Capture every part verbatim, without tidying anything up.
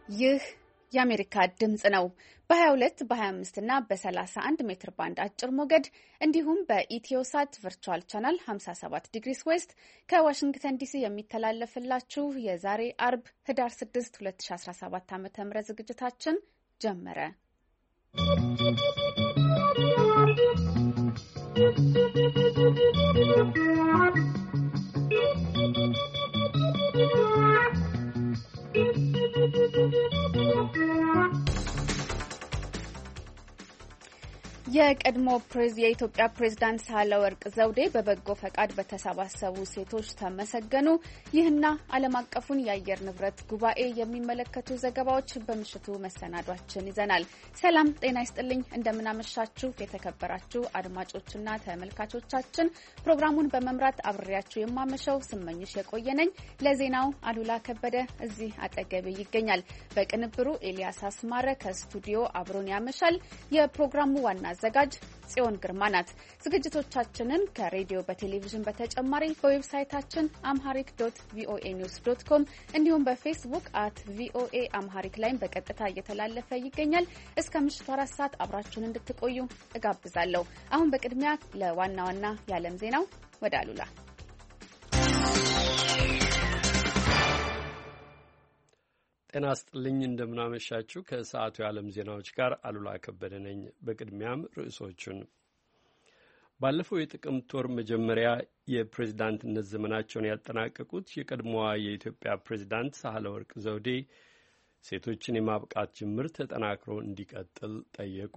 ይህ የአሜሪካ ድምጽ ነው። በ22 በ25 እና በ31 ሜትር ባንድ አጭር ሞገድ እንዲሁም በኢትዮሳት ቨርቹዋል ቻናል ሃምሳ ሰባት ዲግሪስ ዌስት ከዋሽንግተን ዲሲ የሚተላለፍላችሁ የዛሬ አርብ ህዳር ስድስት ሁለት ሺ አስራ ሰባት ዓ.ም ዝግጅታችን ጀመረ። የቀድሞ የኢትዮጵያ ፕሬዝዳንት ሳህለወርቅ ዘውዴ በበጎ ፈቃድ በተሰባሰቡ ሴቶች ተመሰገኑ። ይህና ዓለም አቀፉን የአየር ንብረት ጉባኤ የሚመለከቱ ዘገባዎች በምሽቱ መሰናዷችን ይዘናል። ሰላም ጤና ይስጥልኝ፣ እንደምናመሻችሁ የተከበራችሁ አድማጮችና ተመልካቾቻችን። ፕሮግራሙን በመምራት አብሬያችሁ የማመሸው ስመኝሽ የቆየነኝ። ለዜናው አሉላ ከበደ እዚህ አጠገቤ ይገኛል። በቅንብሩ ኤልያስ አስማረ ከስቱዲዮ አብሮን ያመሻል። የፕሮግራሙ ዋና አዘጋጅ ጽዮን ግርማ ናት። ዝግጅቶቻችንን ከሬዲዮ በቴሌቪዥን በተጨማሪ በዌብሳይታችን አምሃሪክ ዶት ቪኦኤ ኒውስ ዶት ኮም እንዲሁም በፌስቡክ አት ቪኦኤ አምሃሪክ ላይም በቀጥታ እየተላለፈ ይገኛል። እስከ ምሽቱ አራት ሰዓት አብራችሁን እንድትቆዩ እጋብዛለሁ። አሁን በቅድሚያ ለዋና ዋና የዓለም ዜናው ወደ አሉላ። ጤና ይስጥልኝ፣ እንደምናመሻችሁ። ከሰዓቱ የዓለም ዜናዎች ጋር አሉላ ከበደ ነኝ። በቅድሚያም ርዕሶቹን። ባለፈው የጥቅምት ወር መጀመሪያ የፕሬዝዳንትነት ዘመናቸውን ያጠናቀቁት የቀድሞዋ የኢትዮጵያ ፕሬዝዳንት ሳህለወርቅ ዘውዴ ሴቶችን የማብቃት ጅምር ተጠናክሮ እንዲቀጥል ጠየቁ።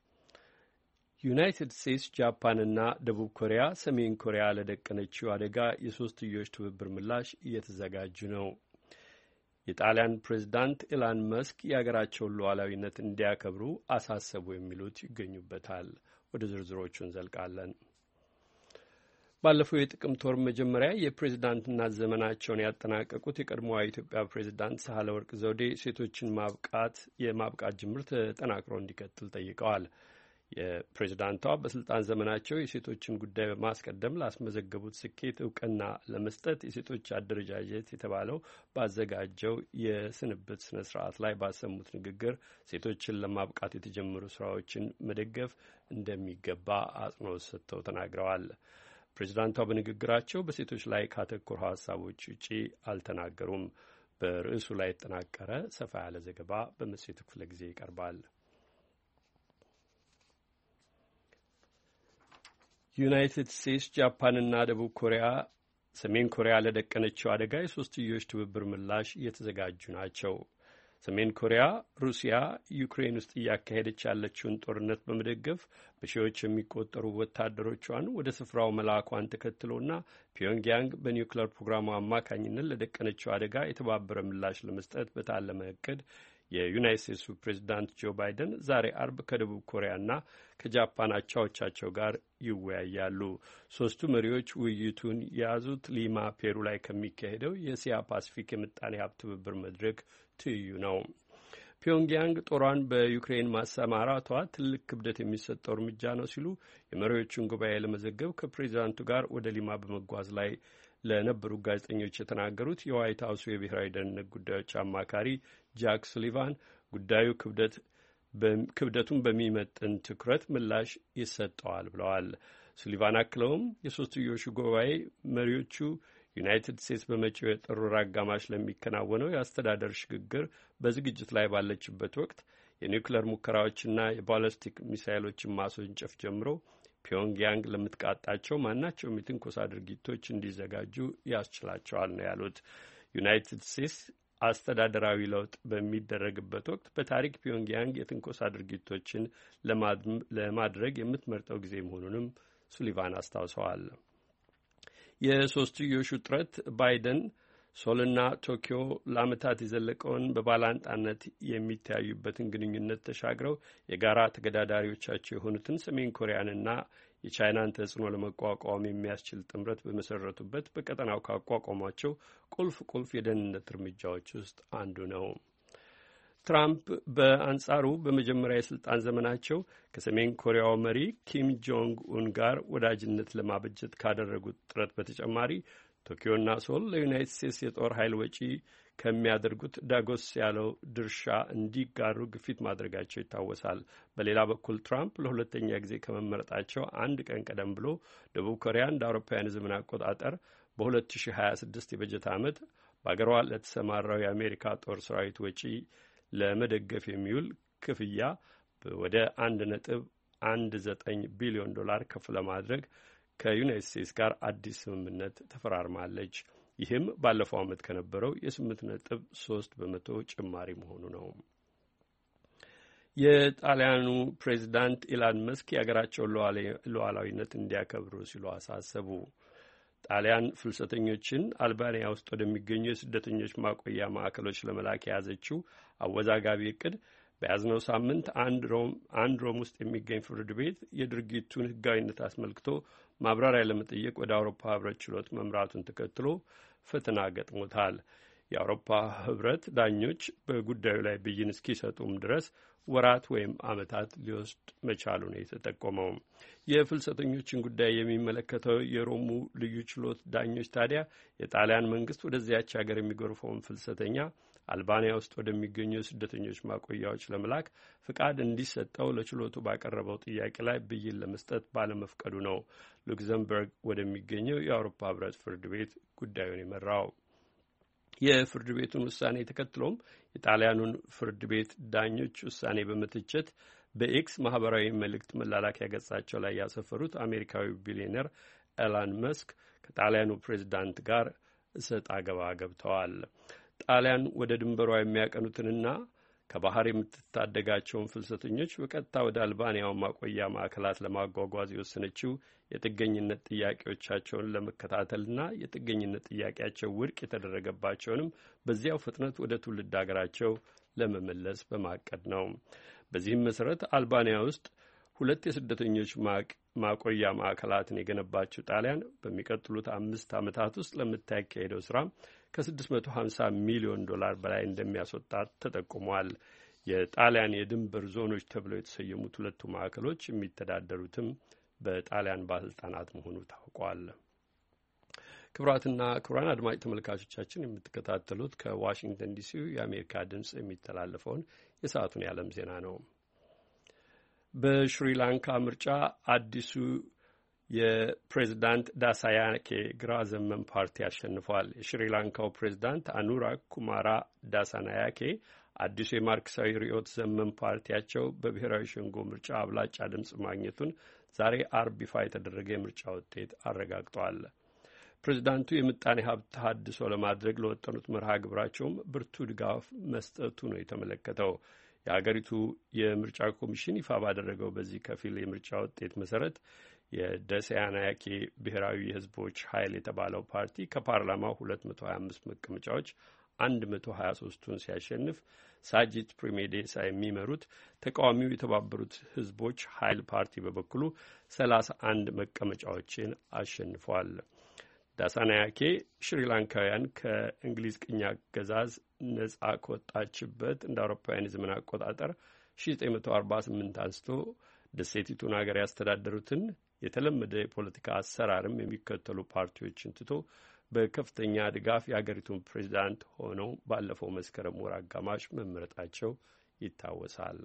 ዩናይትድ ስቴትስ፣ ጃፓንና ደቡብ ኮሪያ ሰሜን ኮሪያ ለደቀነችው አደጋ የሶስትዮሽ ትብብር ምላሽ እየተዘጋጁ ነው። የጣሊያን ፕሬዝዳንት ኢላን መስክ የሀገራቸውን ሉዓላዊነት እንዲያከብሩ አሳሰቡ የሚሉት ይገኙበታል። ወደ ዝርዝሮቹ እንዘልቃለን። ባለፈው የጥቅምት ወር መጀመሪያ የፕሬዝዳንትነት ዘመናቸውን ያጠናቀቁት የቀድሞዋ የኢትዮጵያ ፕሬዝዳንት ሳህለወርቅ ዘውዴ ሴቶችን ማብቃት የማብቃት ጅምር ተጠናክሮ እንዲቀጥል ጠይቀዋል። የፕሬዝዳንቷ በስልጣን ዘመናቸው የሴቶችን ጉዳይ በማስቀደም ላስመዘገቡት ስኬት እውቅና ለመስጠት የሴቶች አደረጃጀት የተባለው ባዘጋጀው የስንብት ስነ ስርዓት ላይ ባሰሙት ንግግር ሴቶችን ለማብቃት የተጀመሩ ስራዎችን መደገፍ እንደሚገባ አጽንኦት ሰጥተው ተናግረዋል። ፕሬዝዳንቷ በንግግራቸው በሴቶች ላይ ካተኮሩ ሀሳቦች ውጪ አልተናገሩም። በርዕሱ ላይ የተጠናቀረ ሰፋ ያለ ዘገባ በመጽሔቱ ክፍለ ጊዜ ይቀርባል። ዩናይትድ ስቴትስ፣ ጃፓንና ደቡብ ኮሪያ ሰሜን ኮሪያ ለደቀነችው አደጋ የሶስትዮሽ ትብብር ምላሽ እየተዘጋጁ ናቸው። ሰሜን ኮሪያ ሩሲያ ዩክሬን ውስጥ እያካሄደች ያለችውን ጦርነት በመደገፍ በሺዎች የሚቆጠሩ ወታደሮቿን ወደ ስፍራው መላኳን ተከትሎና ፒዮንግያንግ በኒውክሌር ፕሮግራሙ አማካኝነት ለደቀነችው አደጋ የተባበረ ምላሽ ለመስጠት በታለመ እቅድ የዩናይትድ ስቴትሱ ፕሬዝዳንት ጆ ባይደን ዛሬ አርብ ከደቡብ ኮሪያና ከጃፓን አቻዎቻቸው ጋር ይወያያሉ። ሶስቱ መሪዎች ውይይቱን የያዙት ሊማ ፔሩ ላይ ከሚካሄደው የእስያ ፓሲፊክ የምጣኔ ሀብት ትብብር መድረክ ትይዩ ነው። ፒዮንግያንግ ጦሯን በዩክሬን ማሰማራቷ ትልቅ ክብደት የሚሰጠው እርምጃ ነው ሲሉ የመሪዎቹን ጉባኤ ለመዘገብ ከፕሬዚዳንቱ ጋር ወደ ሊማ በመጓዝ ላይ ለነበሩ ጋዜጠኞች የተናገሩት የዋይት ሀውሱ የብሔራዊ ደህንነት ጉዳዮች አማካሪ ጃክ ሱሊቫን ጉዳዩ ክብደት ክብደቱን በሚመጥን ትኩረት ምላሽ ይሰጠዋል ብለዋል። ሱሊቫን አክለውም የሶስትዮሹ ጉባኤ መሪዎቹ ዩናይትድ ስቴትስ በመጪው የጥር ወር አጋማሽ ለሚከናወነው የአስተዳደር ሽግግር በዝግጅት ላይ ባለችበት ወቅት የኒውክሌር ሙከራዎችና የባለስቲክ ሚሳይሎችን ማስወንጨፍ ጀምሮ ፒዮንግያንግ ለምትቃጣቸው ማናቸውም የትንኮሳ ድርጊቶች እንዲዘጋጁ ያስችላቸዋል ነው ያሉት። ዩናይትድ ስቴትስ አስተዳደራዊ ለውጥ በሚደረግበት ወቅት በታሪክ ፒዮንግያንግ የትንኮሳ ድርጊቶችን ለማድረግ የምትመርጠው ጊዜ መሆኑንም ሱሊቫን አስታውሰዋል። የሶስትዮሹ ጥረት ባይደን ሶልና ቶኪዮ ለዓመታት የዘለቀውን በባላንጣነት የሚተያዩበትን ግንኙነት ተሻግረው የጋራ ተገዳዳሪዎቻቸው የሆኑትን ሰሜን ኮሪያንና የቻይናን ተጽዕኖ ለመቋቋም የሚያስችል ጥምረት በመሰረቱበት በቀጠናው ካቋቋሟቸው ቁልፍ ቁልፍ የደህንነት እርምጃዎች ውስጥ አንዱ ነው። ትራምፕ በአንጻሩ በመጀመሪያ የስልጣን ዘመናቸው ከሰሜን ኮሪያው መሪ ኪም ጆንግ ኡን ጋር ወዳጅነት ለማበጀት ካደረጉት ጥረት በተጨማሪ ቶኪዮና ሶል ለዩናይትድ ስቴትስ የጦር ኃይል ወጪ ከሚያደርጉት ዳጎስ ያለው ድርሻ እንዲጋሩ ግፊት ማድረጋቸው ይታወሳል። በሌላ በኩል ትራምፕ ለሁለተኛ ጊዜ ከመመረጣቸው አንድ ቀን ቀደም ብሎ ደቡብ ኮሪያ እንደ አውሮፓውያን ዘመን አቆጣጠር በሁለት ሺህ ሀያ ስድስት የበጀት ዓመት በአገሯ ለተሰማራው የአሜሪካ ጦር ሰራዊት ወጪ ለመደገፍ የሚውል ክፍያ ወደ አንድ ነጥብ አንድ ዘጠኝ ቢሊዮን ዶላር ከፍ ለማድረግ ከዩናይትድ ስቴትስ ጋር አዲስ ስምምነት ተፈራርማለች። ይህም ባለፈው ዓመት ከነበረው የስምንት ነጥብ ሶስት በመቶ ጭማሪ መሆኑ ነው። የጣሊያኑ ፕሬዚዳንት ኢላን መስክ የሀገራቸውን ሉዓላዊነት እንዲያከብሩ ሲሉ አሳሰቡ። ጣሊያን ፍልሰተኞችን አልባንያ ውስጥ ወደሚገኙ የስደተኞች ማቆያ ማዕከሎች ለመላክ የያዘችው አወዛጋቢ እቅድ በያዝነው ሳምንት አንድ ሮም ውስጥ የሚገኝ ፍርድ ቤት የድርጊቱን ሕጋዊነት አስመልክቶ ማብራሪያ ለመጠየቅ ወደ አውሮፓ ሕብረት ችሎት መምራቱን ተከትሎ ፈተና ገጥሞታል። የአውሮፓ ሕብረት ዳኞች በጉዳዩ ላይ ብይን እስኪሰጡም ድረስ ወራት ወይም ዓመታት ሊወስድ መቻሉ ነው የተጠቆመው። የፍልሰተኞችን ጉዳይ የሚመለከተው የሮሙ ልዩ ችሎት ዳኞች ታዲያ የጣሊያን መንግስት ወደዚያች ሀገር የሚጎርፈውን ፍልሰተኛ አልባንያ ውስጥ ወደሚገኙ የስደተኞች ማቆያዎች ለመላክ ፍቃድ እንዲሰጠው ለችሎቱ ባቀረበው ጥያቄ ላይ ብይን ለመስጠት ባለመፍቀዱ ነው ሉክዘምበርግ ወደሚገኘው የአውሮፓ ሕብረት ፍርድ ቤት ጉዳዩን የመራው። የፍርድ ቤቱን ውሳኔ ተከትሎም የጣሊያኑን ፍርድ ቤት ዳኞች ውሳኔ በመተቸት በኤክስ ማህበራዊ መልእክት መላላኪያ ገጻቸው ላይ ያሰፈሩት አሜሪካዊ ቢሊዮነር ኤላን መስክ ከጣሊያኑ ፕሬዚዳንት ጋር እሰጥ አገባ ገብተዋል። ጣሊያን ወደ ድንበሯ የሚያቀኑትንና ከባህር የምትታደጋቸውን ፍልሰተኞች በቀጥታ ወደ አልባንያው ማቆያ ማዕከላት ለማጓጓዝ የወሰነችው የጥገኝነት ጥያቄዎቻቸውን ለመከታተልና የጥገኝነት ጥያቄያቸው ውድቅ የተደረገባቸውንም በዚያው ፍጥነት ወደ ትውልድ ሀገራቸው ለመመለስ በማቀድ ነው። በዚህም መሰረት አልባንያ ውስጥ ሁለት የስደተኞች ማቆያ ማዕከላትን የገነባችው ጣሊያን በሚቀጥሉት አምስት ዓመታት ውስጥ ለምታካሄደው ስራ ከስድስት መቶ ሀምሳ ሚሊዮን ዶላር በላይ እንደሚያስወጣት ተጠቁሟል። የጣሊያን የድንበር ዞኖች ተብለው የተሰየሙት ሁለቱ ማዕከሎች የሚተዳደሩትም በጣሊያን ባለስልጣናት መሆኑ ታውቋል። ክቡራትና ክቡራን አድማጭ ተመልካቾቻችን የምትከታተሉት ከዋሽንግተን ዲሲው የአሜሪካ ድምፅ የሚተላለፈውን የሰዓቱን የዓለም ዜና ነው። በሽሪላንካ ምርጫ አዲሱ የፕሬዝዳንት ዳሳያኬ ግራ ዘመም ፓርቲ አሸንፏል። የሽሪላንካው ፕሬዝዳንት አኑራግ ኩማራ ዳሳናያኬ አዲሱ የማርክሳዊ ርዕዮተ ዘመም ፓርቲያቸው በብሔራዊ ሸንጎ ምርጫ አብላጫ ድምፅ ማግኘቱን ዛሬ አርብ ይፋ የተደረገ የምርጫ ውጤት አረጋግጧል። ፕሬዝዳንቱ የምጣኔ ሀብት ተሃድሶ ለማድረግ ለወጠኑት መርሃ ግብራቸውም ብርቱ ድጋፍ መስጠቱ ነው የተመለከተው። የሀገሪቱ የምርጫ ኮሚሽን ይፋ ባደረገው በዚህ ከፊል የምርጫ ውጤት መሰረት የዳሳናያኬ ብሔራዊ የሕዝቦች ኃይል የተባለው ፓርቲ ከፓርላማው ሁለት መቶ ሀያ አምስት መቀመጫዎች አንድ መቶ ሀያ ሶስቱን ሲያሸንፍ ሳጂት ፕሪሜዴሳ የሚመሩት ተቃዋሚው የተባበሩት ሕዝቦች ኃይል ፓርቲ በበኩሉ ሰላሳ አንድ መቀመጫዎችን አሸንፏል። ዳሳናያኬ ሽሪላንካውያን ከእንግሊዝ ቅኝ አገዛዝ ነጻ ከወጣችበት እንደ አውሮፓውያን የዘመን አቆጣጠር ሺህ ዘጠኝ መቶ አርባ ስምንት አንስቶ ደሴቲቱን ሀገር ያስተዳደሩትን የተለመደ የፖለቲካ አሰራርም የሚከተሉ ፓርቲዎችን ትቶ በከፍተኛ ድጋፍ የአገሪቱን ፕሬዚዳንት ሆነው ባለፈው መስከረም ወር አጋማሽ መመረጣቸው ይታወሳል።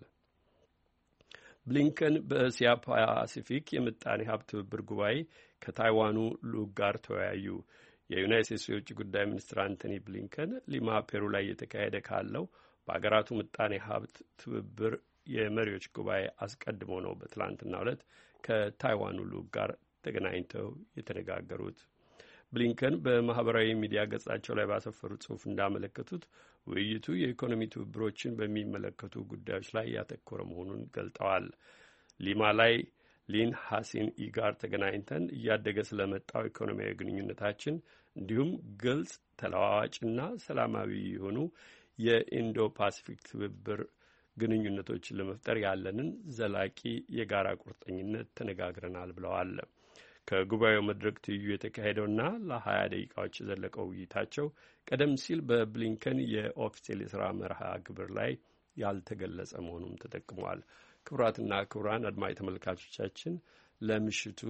ብሊንከን በእስያ ፓሲፊክ የምጣኔ ሀብት ትብብር ጉባኤ ከታይዋኑ ልዑክ ጋር ተወያዩ። የዩናይት ስቴትስ የውጭ ጉዳይ ሚኒስትር አንቶኒ ብሊንከን ሊማ ፔሩ ላይ የተካሄደ ካለው በአገራቱ ምጣኔ ሀብት ትብብር የመሪዎች ጉባኤ አስቀድሞ ነው በትላንትናው ዕለት ከታይዋኑ ልዑክ ጋር ተገናኝተው የተነጋገሩት። ብሊንከን በማህበራዊ ሚዲያ ገጻቸው ላይ ባሰፈሩት ጽሑፍ እንዳመለከቱት ውይይቱ የኢኮኖሚ ትብብሮችን በሚመለከቱ ጉዳዮች ላይ ያተኮረ መሆኑን ገልጠዋል። ሊማ ላይ ሊን ሐሲን ኢ ጋር ተገናኝተን እያደገ ስለመጣው ኢኮኖሚያዊ ግንኙነታችን እንዲሁም ግልጽ፣ ተለዋዋጭና ሰላማዊ የሆኑ የኢንዶ ፓሲፊክ ትብብር ግንኙነቶችን ለመፍጠር ያለንን ዘላቂ የጋራ ቁርጠኝነት ተነጋግረናል ብለዋል። ከጉባኤው መድረክ ትይዩ የተካሄደውና ለሀያ ደቂቃዎች የዘለቀው ውይይታቸው ቀደም ሲል በብሊንከን የኦፊሴል የስራ መርሃ ግብር ላይ ያልተገለጸ መሆኑም ተጠቅሟል። ክቡራትና ክቡራን አድማጭ ተመልካቾቻችን ለምሽቱ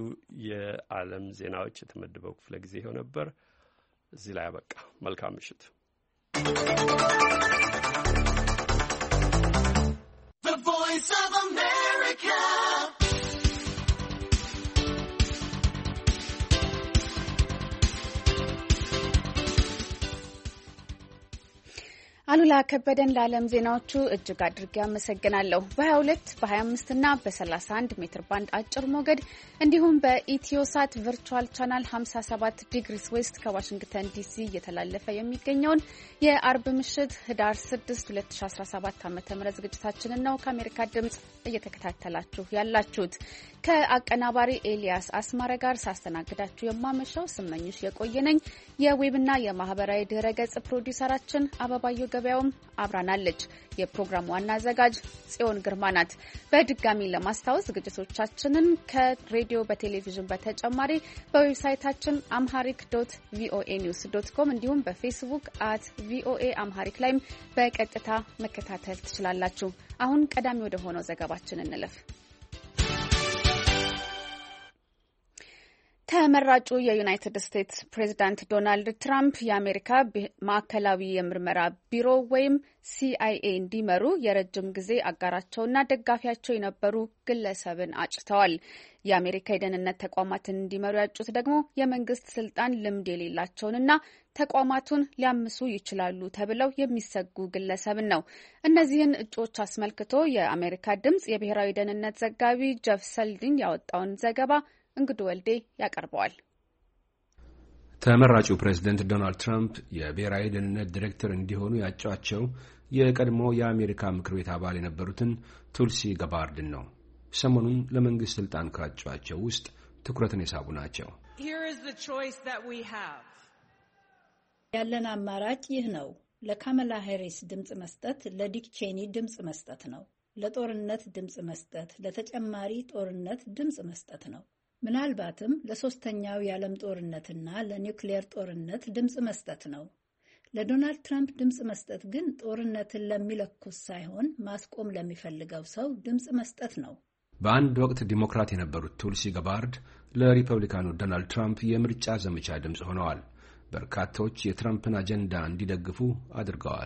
የዓለም ዜናዎች የተመደበው ክፍለ ጊዜ ይኸው ነበር። እዚህ ላይ አበቃ። መልካም ምሽት። አሉላ ከበደን ለዓለም ዜናዎቹ እጅግ አድርጌ አመሰግናለሁ። በሀያ ሁለት በሀያ አምስት እና በሰላሳ አንድ ሜትር ባንድ አጭር ሞገድ እንዲሁም በኢትዮሳት ቨርቹዋል ቻናል ሀምሳ ሰባት ዲግሪስ ዌስት ከዋሽንግተን ዲሲ እየተላለፈ የሚገኘውን የአርብ ምሽት ህዳር ስድስት ሁለት ሺ አስራ ሰባት ዓ.ም ዝግጅታችንን ነው ከአሜሪካ ድምጽ እየተከታተላችሁ ያላችሁት። ከአቀናባሪ ኤልያስ አስማረ ጋር ሳስተናግዳችሁ የማመሻው ስመኝሽ የቆየነኝ። የዌብና የማህበራዊ ድረገጽ ፕሮዲውሰራችን አበባየሁ ገበያውም አብራናለች። የፕሮግራም ዋና አዘጋጅ ጽዮን ግርማ ናት። በድጋሚ ለማስታወስ ዝግጅቶቻችንን ከሬዲዮ በቴሌቪዥን በተጨማሪ በዌብሳይታችን አምሃሪክ ዶት ቪኦኤ ኒውስ ዶት ኮም እንዲሁም በፌስቡክ አት ቪኦኤ አምሃሪክ ላይም በቀጥታ መከታተል ትችላላችሁ። አሁን ቀዳሚ ወደ ሆነው ዘገባችን እንለፍ። ተመራጩ የዩናይትድ ስቴትስ ፕሬዝዳንት ዶናልድ ትራምፕ የአሜሪካ ማዕከላዊ የምርመራ ቢሮ ወይም ሲአይኤ እንዲመሩ የረጅም ጊዜ አጋራቸውና ደጋፊያቸው የነበሩ ግለሰብን አጭተዋል። የአሜሪካ የደህንነት ተቋማትን እንዲመሩ ያጩት ደግሞ የመንግስት ስልጣን ልምድ የሌላቸውንና ተቋማቱን ሊያምሱ ይችላሉ ተብለው የሚሰጉ ግለሰብን ነው። እነዚህን እጩዎች አስመልክቶ የአሜሪካ ድምጽ የብሔራዊ ደህንነት ዘጋቢ ጀፍ ሰልዲን ያወጣውን ዘገባ እንግዱ ወልዴ ያቀርበዋል። ተመራጩ ፕሬዝዳንት ዶናልድ ትራምፕ የብሔራዊ ደህንነት ዲሬክተር እንዲሆኑ ያጯቸው የቀድሞ የአሜሪካ ምክር ቤት አባል የነበሩትን ቱልሲ ገባርድን ነው። ሰሞኑን ለመንግስት ስልጣን ካጯቸው ውስጥ ትኩረትን የሳቡ ናቸው። ያለን አማራጭ ይህ ነው። ለካማላ ሄሪስ ድምጽ መስጠት፣ ለዲክ ቼኒ ድምጽ መስጠት ነው። ለጦርነት ድምጽ መስጠት፣ ለተጨማሪ ጦርነት ድምጽ መስጠት ነው። ምናልባትም ለሶስተኛው የዓለም ጦርነትና ለኒውክሌር ጦርነት ድምጽ መስጠት ነው። ለዶናልድ ትራምፕ ድምጽ መስጠት ግን ጦርነትን ለሚለኩስ ሳይሆን ማስቆም ለሚፈልገው ሰው ድምጽ መስጠት ነው። በአንድ ወቅት ዲሞክራት የነበሩት ቱልሲ ገባርድ ለሪፐብሊካኑ ዶናልድ ትራምፕ የምርጫ ዘመቻ ድምጽ ሆነዋል። በርካቶች የትራምፕን አጀንዳ እንዲደግፉ አድርገዋል።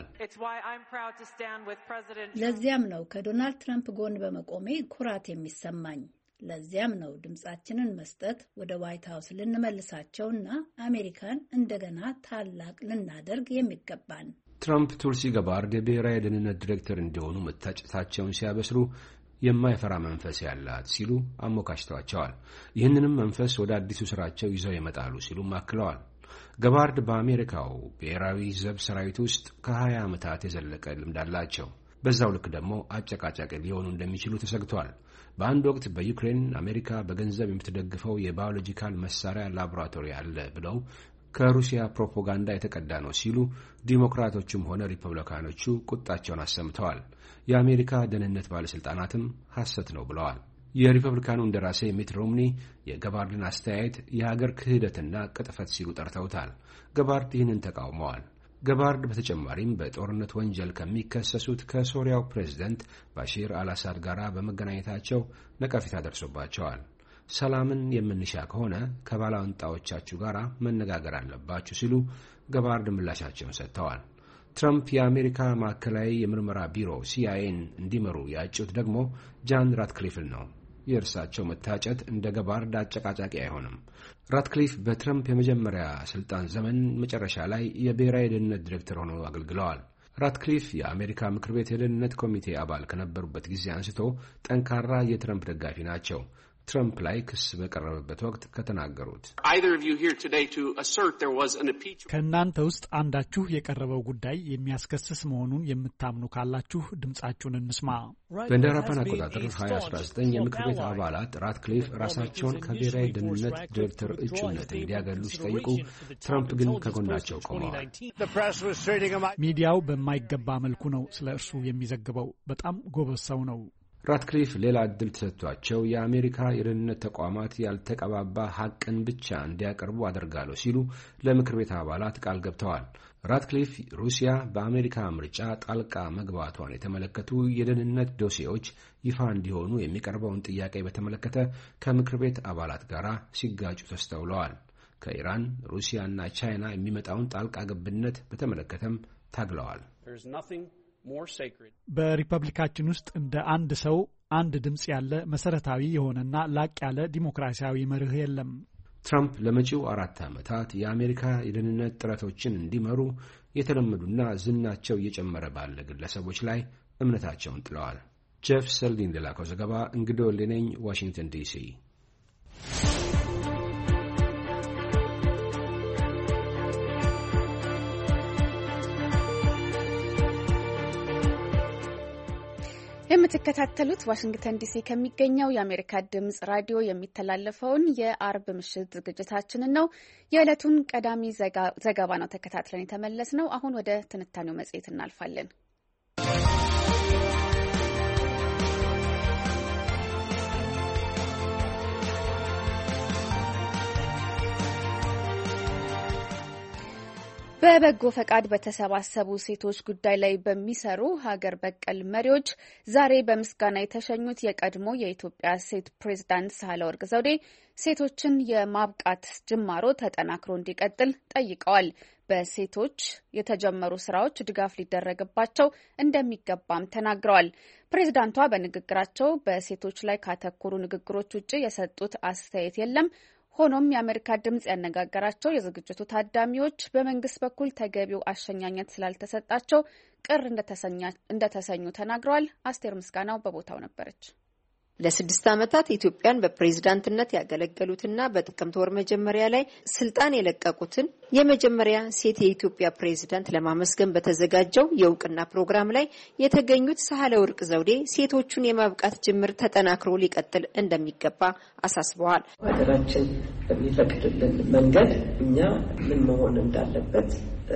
ለዚያም ነው ከዶናልድ ትራምፕ ጎን በመቆሜ ኩራት የሚሰማኝ። ለዚያም ነው ድምጻችንን መስጠት ወደ ዋይት ሀውስ ልንመልሳቸውና አሜሪካን እንደገና ታላቅ ልናደርግ የሚገባን። ትራምፕ ቱልሲ ገባርድ የብሔራዊ ደህንነት ዲሬክተር እንዲሆኑ መታጨታቸውን ሲያበስሩ የማይፈራ መንፈስ ያላት ሲሉ አሞካሽተዋቸዋል። ይህንንም መንፈስ ወደ አዲሱ ስራቸው ይዘው ይመጣሉ ሲሉም አክለዋል። ገባርድ በአሜሪካው ብሔራዊ ዘብ ሰራዊት ውስጥ ከሀያ ዓመታት የዘለቀ ልምድ አላቸው። በዛው ልክ ደግሞ አጨቃጫቂ ሊሆኑ እንደሚችሉ ተሰግቷል። በአንድ ወቅት በዩክሬን አሜሪካ በገንዘብ የምትደግፈው የባዮሎጂካል መሳሪያ ላቦራቶሪ አለ ብለው ከሩሲያ ፕሮፓጋንዳ የተቀዳ ነው ሲሉ ዲሞክራቶቹም ሆነ ሪፐብሊካኖቹ ቁጣቸውን አሰምተዋል። የአሜሪካ ደህንነት ባለስልጣናትም ሐሰት ነው ብለዋል። የሪፐብሊካኑ እንደራሴ ሚት ሮምኒ የገባርድን አስተያየት የሀገር ክህደትና ቅጥፈት ሲሉ ጠርተውታል። ገባርድ ይህንን ተቃውመዋል። ገባርድ በተጨማሪም በጦርነት ወንጀል ከሚከሰሱት ከሶሪያው ፕሬዝደንት ባሺር አልአሳድ ጋር በመገናኘታቸው ነቀፌታ ደርሶባቸዋል። ሰላምን የምንሻ ከሆነ ከባላንጣዎቻችሁ ጋር መነጋገር አለባችሁ ሲሉ ገባርድ ምላሻቸውን ሰጥተዋል። ትራምፕ የአሜሪካ ማዕከላዊ የምርመራ ቢሮ ሲአይኤን እንዲመሩ ያጩት ደግሞ ጃን ራትክሊፍን ነው። የእርሳቸው መታጨት እንደ ገባርድ አጨቃጫቂ አይሆንም። ራትክሊፍ በትራምፕ የመጀመሪያ ስልጣን ዘመን መጨረሻ ላይ የብሔራዊ ደህንነት ዲሬክተር ሆነው አገልግለዋል። ራትክሊፍ የአሜሪካ ምክር ቤት የደህንነት ኮሚቴ አባል ከነበሩበት ጊዜ አንስቶ ጠንካራ የትራምፕ ደጋፊ ናቸው። ትራምፕ ላይ ክስ በቀረበበት ወቅት ከተናገሩት ከእናንተ ውስጥ አንዳችሁ የቀረበው ጉዳይ የሚያስከስስ መሆኑን የምታምኑ ካላችሁ ድምጻችሁን እንስማ። በእንደ አውሮፓውያን አቆጣጠር ሀያ አስራ ዘጠኝ የምክር ቤት አባላት ራትክሊፍ ራሳቸውን ከብሔራዊ ደህንነት ዲሬክተር እጩነት እንዲያገሉ ሲጠይቁ፣ ትራምፕ ግን ከጎናቸው ቆመዋል። ሚዲያው በማይገባ መልኩ ነው ስለ እርሱ የሚዘግበው። በጣም ጎበዝ ሰው ነው። ራትክሊፍ ሌላ ዕድል ተሰጥቷቸው የአሜሪካ የደህንነት ተቋማት ያልተቀባባ ሐቅን ብቻ እንዲያቀርቡ አደርጋለሁ ሲሉ ለምክር ቤት አባላት ቃል ገብተዋል። ራትክሊፍ ሩሲያ በአሜሪካ ምርጫ ጣልቃ መግባቷን የተመለከቱ የደህንነት ዶሴዎች ይፋ እንዲሆኑ የሚቀርበውን ጥያቄ በተመለከተ ከምክር ቤት አባላት ጋር ሲጋጩ ተስተውለዋል። ከኢራን፣ ሩሲያና ቻይና የሚመጣውን ጣልቃ ገብነት በተመለከተም ታግለዋል። በሪፐብሊካችን ውስጥ እንደ አንድ ሰው አንድ ድምጽ ያለ መሰረታዊ የሆነና ላቅ ያለ ዲሞክራሲያዊ መርህ የለም። ትራምፕ ለመጪው አራት ዓመታት የአሜሪካ የደህንነት ጥረቶችን እንዲመሩ የተለመዱና ዝናቸው እየጨመረ ባለ ግለሰቦች ላይ እምነታቸውን ጥለዋል። ጄፍ ሰልዲን ለላከው ዘገባ እንግዶ ሌነኝ ዋሽንግተን ዲሲ። የምትከታተሉት ዋሽንግተን ዲሲ ከሚገኘው የአሜሪካ ድምጽ ራዲዮ የሚተላለፈውን የአርብ ምሽት ዝግጅታችንን ነው። የዕለቱን ቀዳሚ ዘገባ ነው ተከታትለን የተመለስነው። አሁን ወደ ትንታኔው መጽሔት እናልፋለን። በበጎ ፈቃድ በተሰባሰቡ ሴቶች ጉዳይ ላይ በሚሰሩ ሀገር በቀል መሪዎች ዛሬ በምስጋና የተሸኙት የቀድሞ የኢትዮጵያ ሴት ፕሬዝዳንት ሳህለወርቅ ዘውዴ ሴቶችን የማብቃት ጅማሮ ተጠናክሮ እንዲቀጥል ጠይቀዋል። በሴቶች የተጀመሩ ስራዎች ድጋፍ ሊደረግባቸው እንደሚገባም ተናግረዋል። ፕሬዝዳንቷ በንግግራቸው በሴቶች ላይ ካተኮሩ ንግግሮች ውጭ የሰጡት አስተያየት የለም። ሆኖም የአሜሪካ ድምጽ ያነጋገራቸው የዝግጅቱ ታዳሚዎች በመንግስት በኩል ተገቢው አሸኛኘት ስላልተሰጣቸው ቅር እንደተሰኙ ተናግረዋል። አስቴር ምስጋናው በቦታው ነበረች። ለስድስት ዓመታት ኢትዮጵያን በፕሬዝዳንትነት ያገለገሉትና በጥቅምት ወር መጀመሪያ ላይ ስልጣን የለቀቁትን የመጀመሪያ ሴት የኢትዮጵያ ፕሬዝዳንት ለማመስገን በተዘጋጀው የእውቅና ፕሮግራም ላይ የተገኙት ሳህለወርቅ ዘውዴ ሴቶቹን የማብቃት ጅምር ተጠናክሮ ሊቀጥል እንደሚገባ አሳስበዋል። ሀገራችን በሚፈቅድልን መንገድ እኛ ምን መሆን እንዳለበት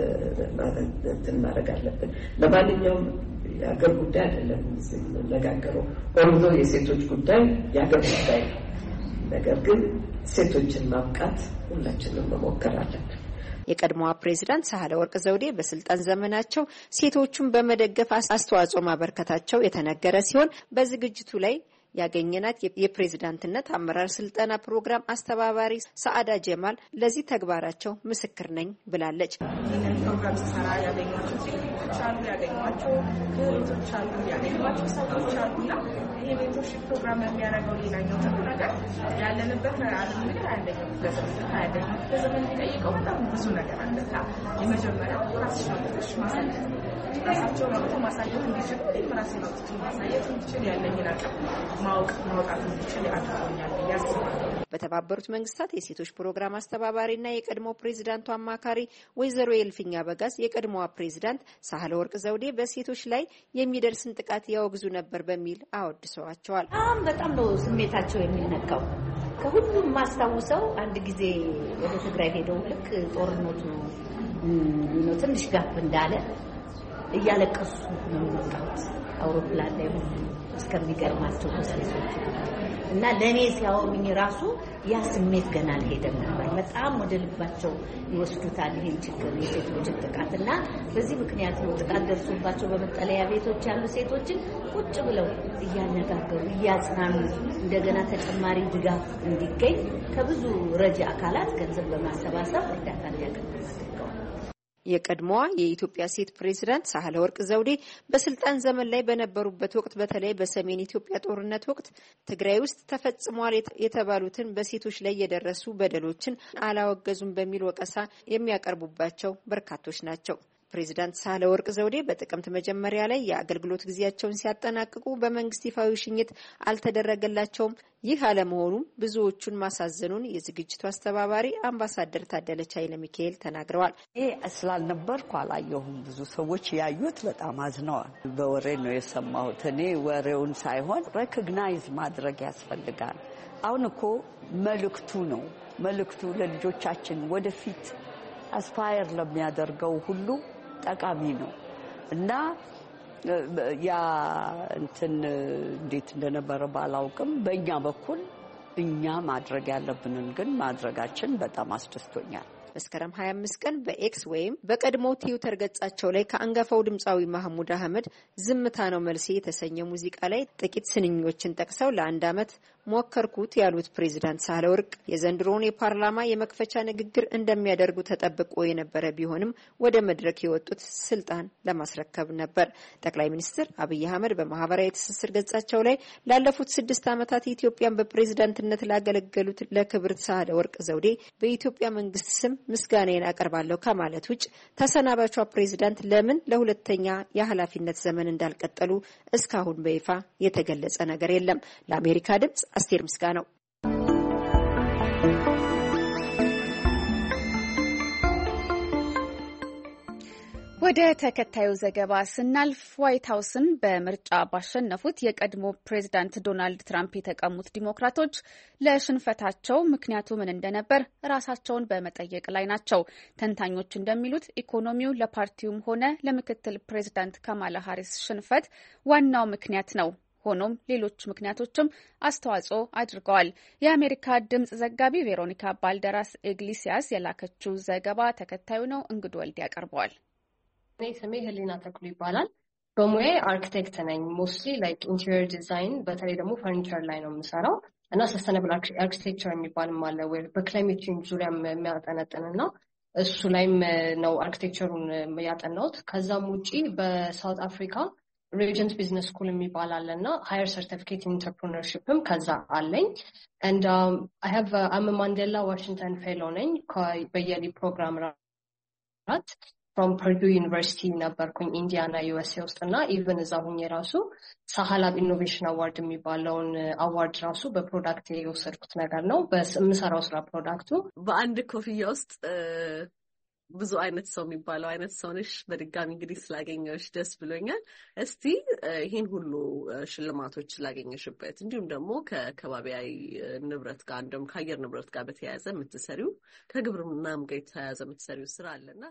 ማድረግ አለብን። ለማንኛውም የሀገር ጉዳይ አይደለም የምንነጋገረው። ኦልዞ የሴቶች ጉዳይ የሀገር ጉዳይ ነው። ነገር ግን ሴቶችን ማብቃት ሁላችንም መሞከር አለብን። የቀድሞዋ ፕሬዝዳንት ሳህለወርቅ ዘውዴ በስልጣን ዘመናቸው ሴቶቹን በመደገፍ አስተዋጽኦ ማበርከታቸው የተነገረ ሲሆን በዝግጅቱ ላይ ያገኘናት የፕሬዝዳንትነት አመራር ስልጠና ፕሮግራም አስተባባሪ ሰዓዳ ጀማል ለዚህ ተግባራቸው ምስክር ነኝ ብላለች። ይህንን ፕሮግራም ሲሰራ ያገኟቸው ሴቶች አሉ፣ ያገኟቸው ክህሎቶች አሉ፣ ያገኟቸው ሰዎች አሉና ይህ ሜንቶርሺፕ ፕሮግራም የሚያደርገው ሌላኛው ጥሩ ነገር ያለንበት ዓለም እንግዲህ አንደኛው ለዘመን አንደኛው ለዘመን የሚጠይቀው በጣም ብዙ ነገር አለና የመጀመሪያው ራስሽን አውጥተሽ ማሳየት ራሳቸው ነው ማሳየት እንዲችል ራሴ ነው ማሳየት እንዲችል ያለኝን አቅም ማወቅ ማውጣት እንዲችል ያደርጋል ያስባል። በተባበሩት መንግስታት የሴቶች ፕሮግራም አስተባባሪና የቀድሞ ፕሬዝዳንቱ አማካሪ ወይዘሮ የልፍኛ በጋዝ የቀድሞዋ ፕሬዝዳንት ሳህለወርቅ ዘውዴ በሴቶች ላይ የሚደርስን ጥቃት ያወግዙ ነበር በሚል አወድሰዋቸዋል። በጣም በጣም ነው ስሜታቸው የሚነካው። ከሁሉም ማስታውሰው አንድ ጊዜ ወደ ትግራይ ሄደው ልክ ጦርነቱ ነው ትንሽ ጋፕ እንዳለ እያለቀሱ ነው የመጣሁት አውሮፕላን ላይ ሁሉ እስከሚገርማቸው ሆስቴሶች እና ለኔ ሲያወሩኝ ራሱ ያ ስሜት ገና አልሄደም ነበር። በጣም ወደ ልባቸው ይወስዱታል ይሄን ችግር የሴቶችን ጥቃት እና በዚህ ምክንያት ነው ጥቃት ደርሶባቸው በመጠለያ ቤቶች ያሉ ሴቶችን ቁጭ ብለው እያነጋገሩ እያጽናኑ እንደገና ተጨማሪ ድጋፍ እንዲገኝ ከብዙ ረጂ አካላት ገንዘብ በማሰባሰብ እርዳታ እንዲያገኙ አድርገዋል። የቀድሞዋ የኢትዮጵያ ሴት ፕሬዝዳንት ሳህለወርቅ ዘውዴ በስልጣን ዘመን ላይ በነበሩበት ወቅት በተለይ በሰሜን ኢትዮጵያ ጦርነት ወቅት ትግራይ ውስጥ ተፈጽሟል የተባሉትን በሴቶች ላይ የደረሱ በደሎችን አላወገዙም በሚል ወቀሳ የሚያቀርቡባቸው በርካቶች ናቸው። ፕሬዝዳንት ሳህለወርቅ ዘውዴ በጥቅምት መጀመሪያ ላይ የአገልግሎት ጊዜያቸውን ሲያጠናቅቁ በመንግስት ይፋዊ ሽኝት አልተደረገላቸውም። ይህ አለመሆኑም ብዙዎቹን ማሳዘኑን የዝግጅቱ አስተባባሪ አምባሳደር ታደለች ኃይለ ሚካኤል ተናግረዋል። ይሄ ስላልነበርኩ አላየሁም። ብዙ ሰዎች ያዩት በጣም አዝነዋል። በወሬ ነው የሰማሁት። እኔ ወሬውን ሳይሆን ሬኮግናይዝ ማድረግ ያስፈልጋል። አሁን እኮ መልእክቱ ነው መልእክቱ ለልጆቻችን ወደፊት አስፓየር ለሚያደርገው ሁሉ ጠቃሚ ነው እና ያ እንትን እንዴት እንደነበረ ባላውቅም በእኛ በኩል እኛ ማድረግ ያለብንን ግን ማድረጋችን በጣም አስደስቶኛል። መስከረም ሀያ አምስት ቀን በኤክስ ወይም በቀድሞ ትዊተር ገጻቸው ላይ ከአንጋፋው ድምጻዊ ማህሙድ አህመድ ዝምታ ነው መልሴ የተሰኘ ሙዚቃ ላይ ጥቂት ስንኞችን ጠቅሰው ለአንድ አመት ሞከርኩት ያሉት ፕሬዝዳንት ሳህለወርቅ የዘንድሮውን የፓርላማ የመክፈቻ ንግግር እንደሚያደርጉ ተጠብቆ የነበረ ቢሆንም ወደ መድረክ የወጡት ስልጣን ለማስረከብ ነበር። ጠቅላይ ሚኒስትር አብይ አህመድ በማህበራዊ ትስስር ገጻቸው ላይ ላለፉት ስድስት ዓመታት ኢትዮጵያን በፕሬዝዳንትነት ላገለገሉት ለክብርት ሳህለወርቅ ዘውዴ በኢትዮጵያ መንግስት ስም ምስጋናዬን አቀርባለሁ ከማለት ውጭ ተሰናባቿ ፕሬዝዳንት ለምን ለሁለተኛ የኃላፊነት ዘመን እንዳልቀጠሉ እስካሁን በይፋ የተገለጸ ነገር የለም። ለአሜሪካ ድምጽ አስቴር ምስጋናው። ወደ ተከታዩ ዘገባ ስናልፍ ዋይት ሀውስን በምርጫ ባሸነፉት የቀድሞ ፕሬዝዳንት ዶናልድ ትራምፕ የተቀሙት ዲሞክራቶች ለሽንፈታቸው ምክንያቱ ምን እንደነበር ራሳቸውን በመጠየቅ ላይ ናቸው። ተንታኞች እንደሚሉት ኢኮኖሚው ለፓርቲውም ሆነ ለምክትል ፕሬዝዳንት ካማላ ሃሪስ ሽንፈት ዋናው ምክንያት ነው። ሆኖም ሌሎች ምክንያቶችም አስተዋጽኦ አድርገዋል። የአሜሪካ ድምጽ ዘጋቢ ቬሮኒካ ባልደራስ ኢግሊሲያስ የላከችው ዘገባ ተከታዩ ነው። እንግዶ ወልድ ያቀርበዋል። እኔ ስሜ ህሊና ተክሉ ይባላል። በሙያዬ አርኪቴክት ነኝ። ሞስትሊ ላይክ ኢንቴሪየር ዲዛይን በተለይ ደግሞ ፈርኒቸር ላይ ነው የምሰራው እና ሰስተነብል አርኪቴክቸር የሚባልም አለ ወይ በክላይሜት ቼንጅ ዙሪያ የሚያጠነጥንና እሱ ላይም ነው አርኪቴክቸሩን ያጠናሁት። ከዛም ውጪ በሳውት አፍሪካ ሬጀንት ቢዝነስ ስኩል የሚባል አለና ሃየር ሰርቲፊኬት ኢን ኢንተርፕረነርሺፕም ከዛ አለኝ። and um, I have uh, I'm a Mandela Washington fellow ነኝ በየሊ ፕሮግራም ራት from Purdue University ነበርኩኝ ኢንዲያና ዩኤስኤ ውስጥና ኢቭን እዛ ሆኜ ራሱ ሳሃላብ ኢኖቬሽን አዋርድ የሚባለውን አዋርድ ራሱ በፕሮዳክት የወሰድኩት ነገር ነው። በምሰራው ስራ ፕሮዳክቱ በአንድ ኮፍያ ውስጥ ብዙ አይነት ሰው የሚባለው አይነት ሰው ነሽ። በድጋሚ እንግዲህ ስላገኘሽ ደስ ብሎኛል። እስቲ ይሄን ሁሉ ሽልማቶች ስላገኘሽበት እንዲሁም ደግሞ ከከባቢያዊ ንብረት ጋር እንደም ከአየር ንብረት ጋር በተያያዘ የምትሰሪው ከግብርናም ጋር የተያያዘ የምትሰሪው ስራ አለና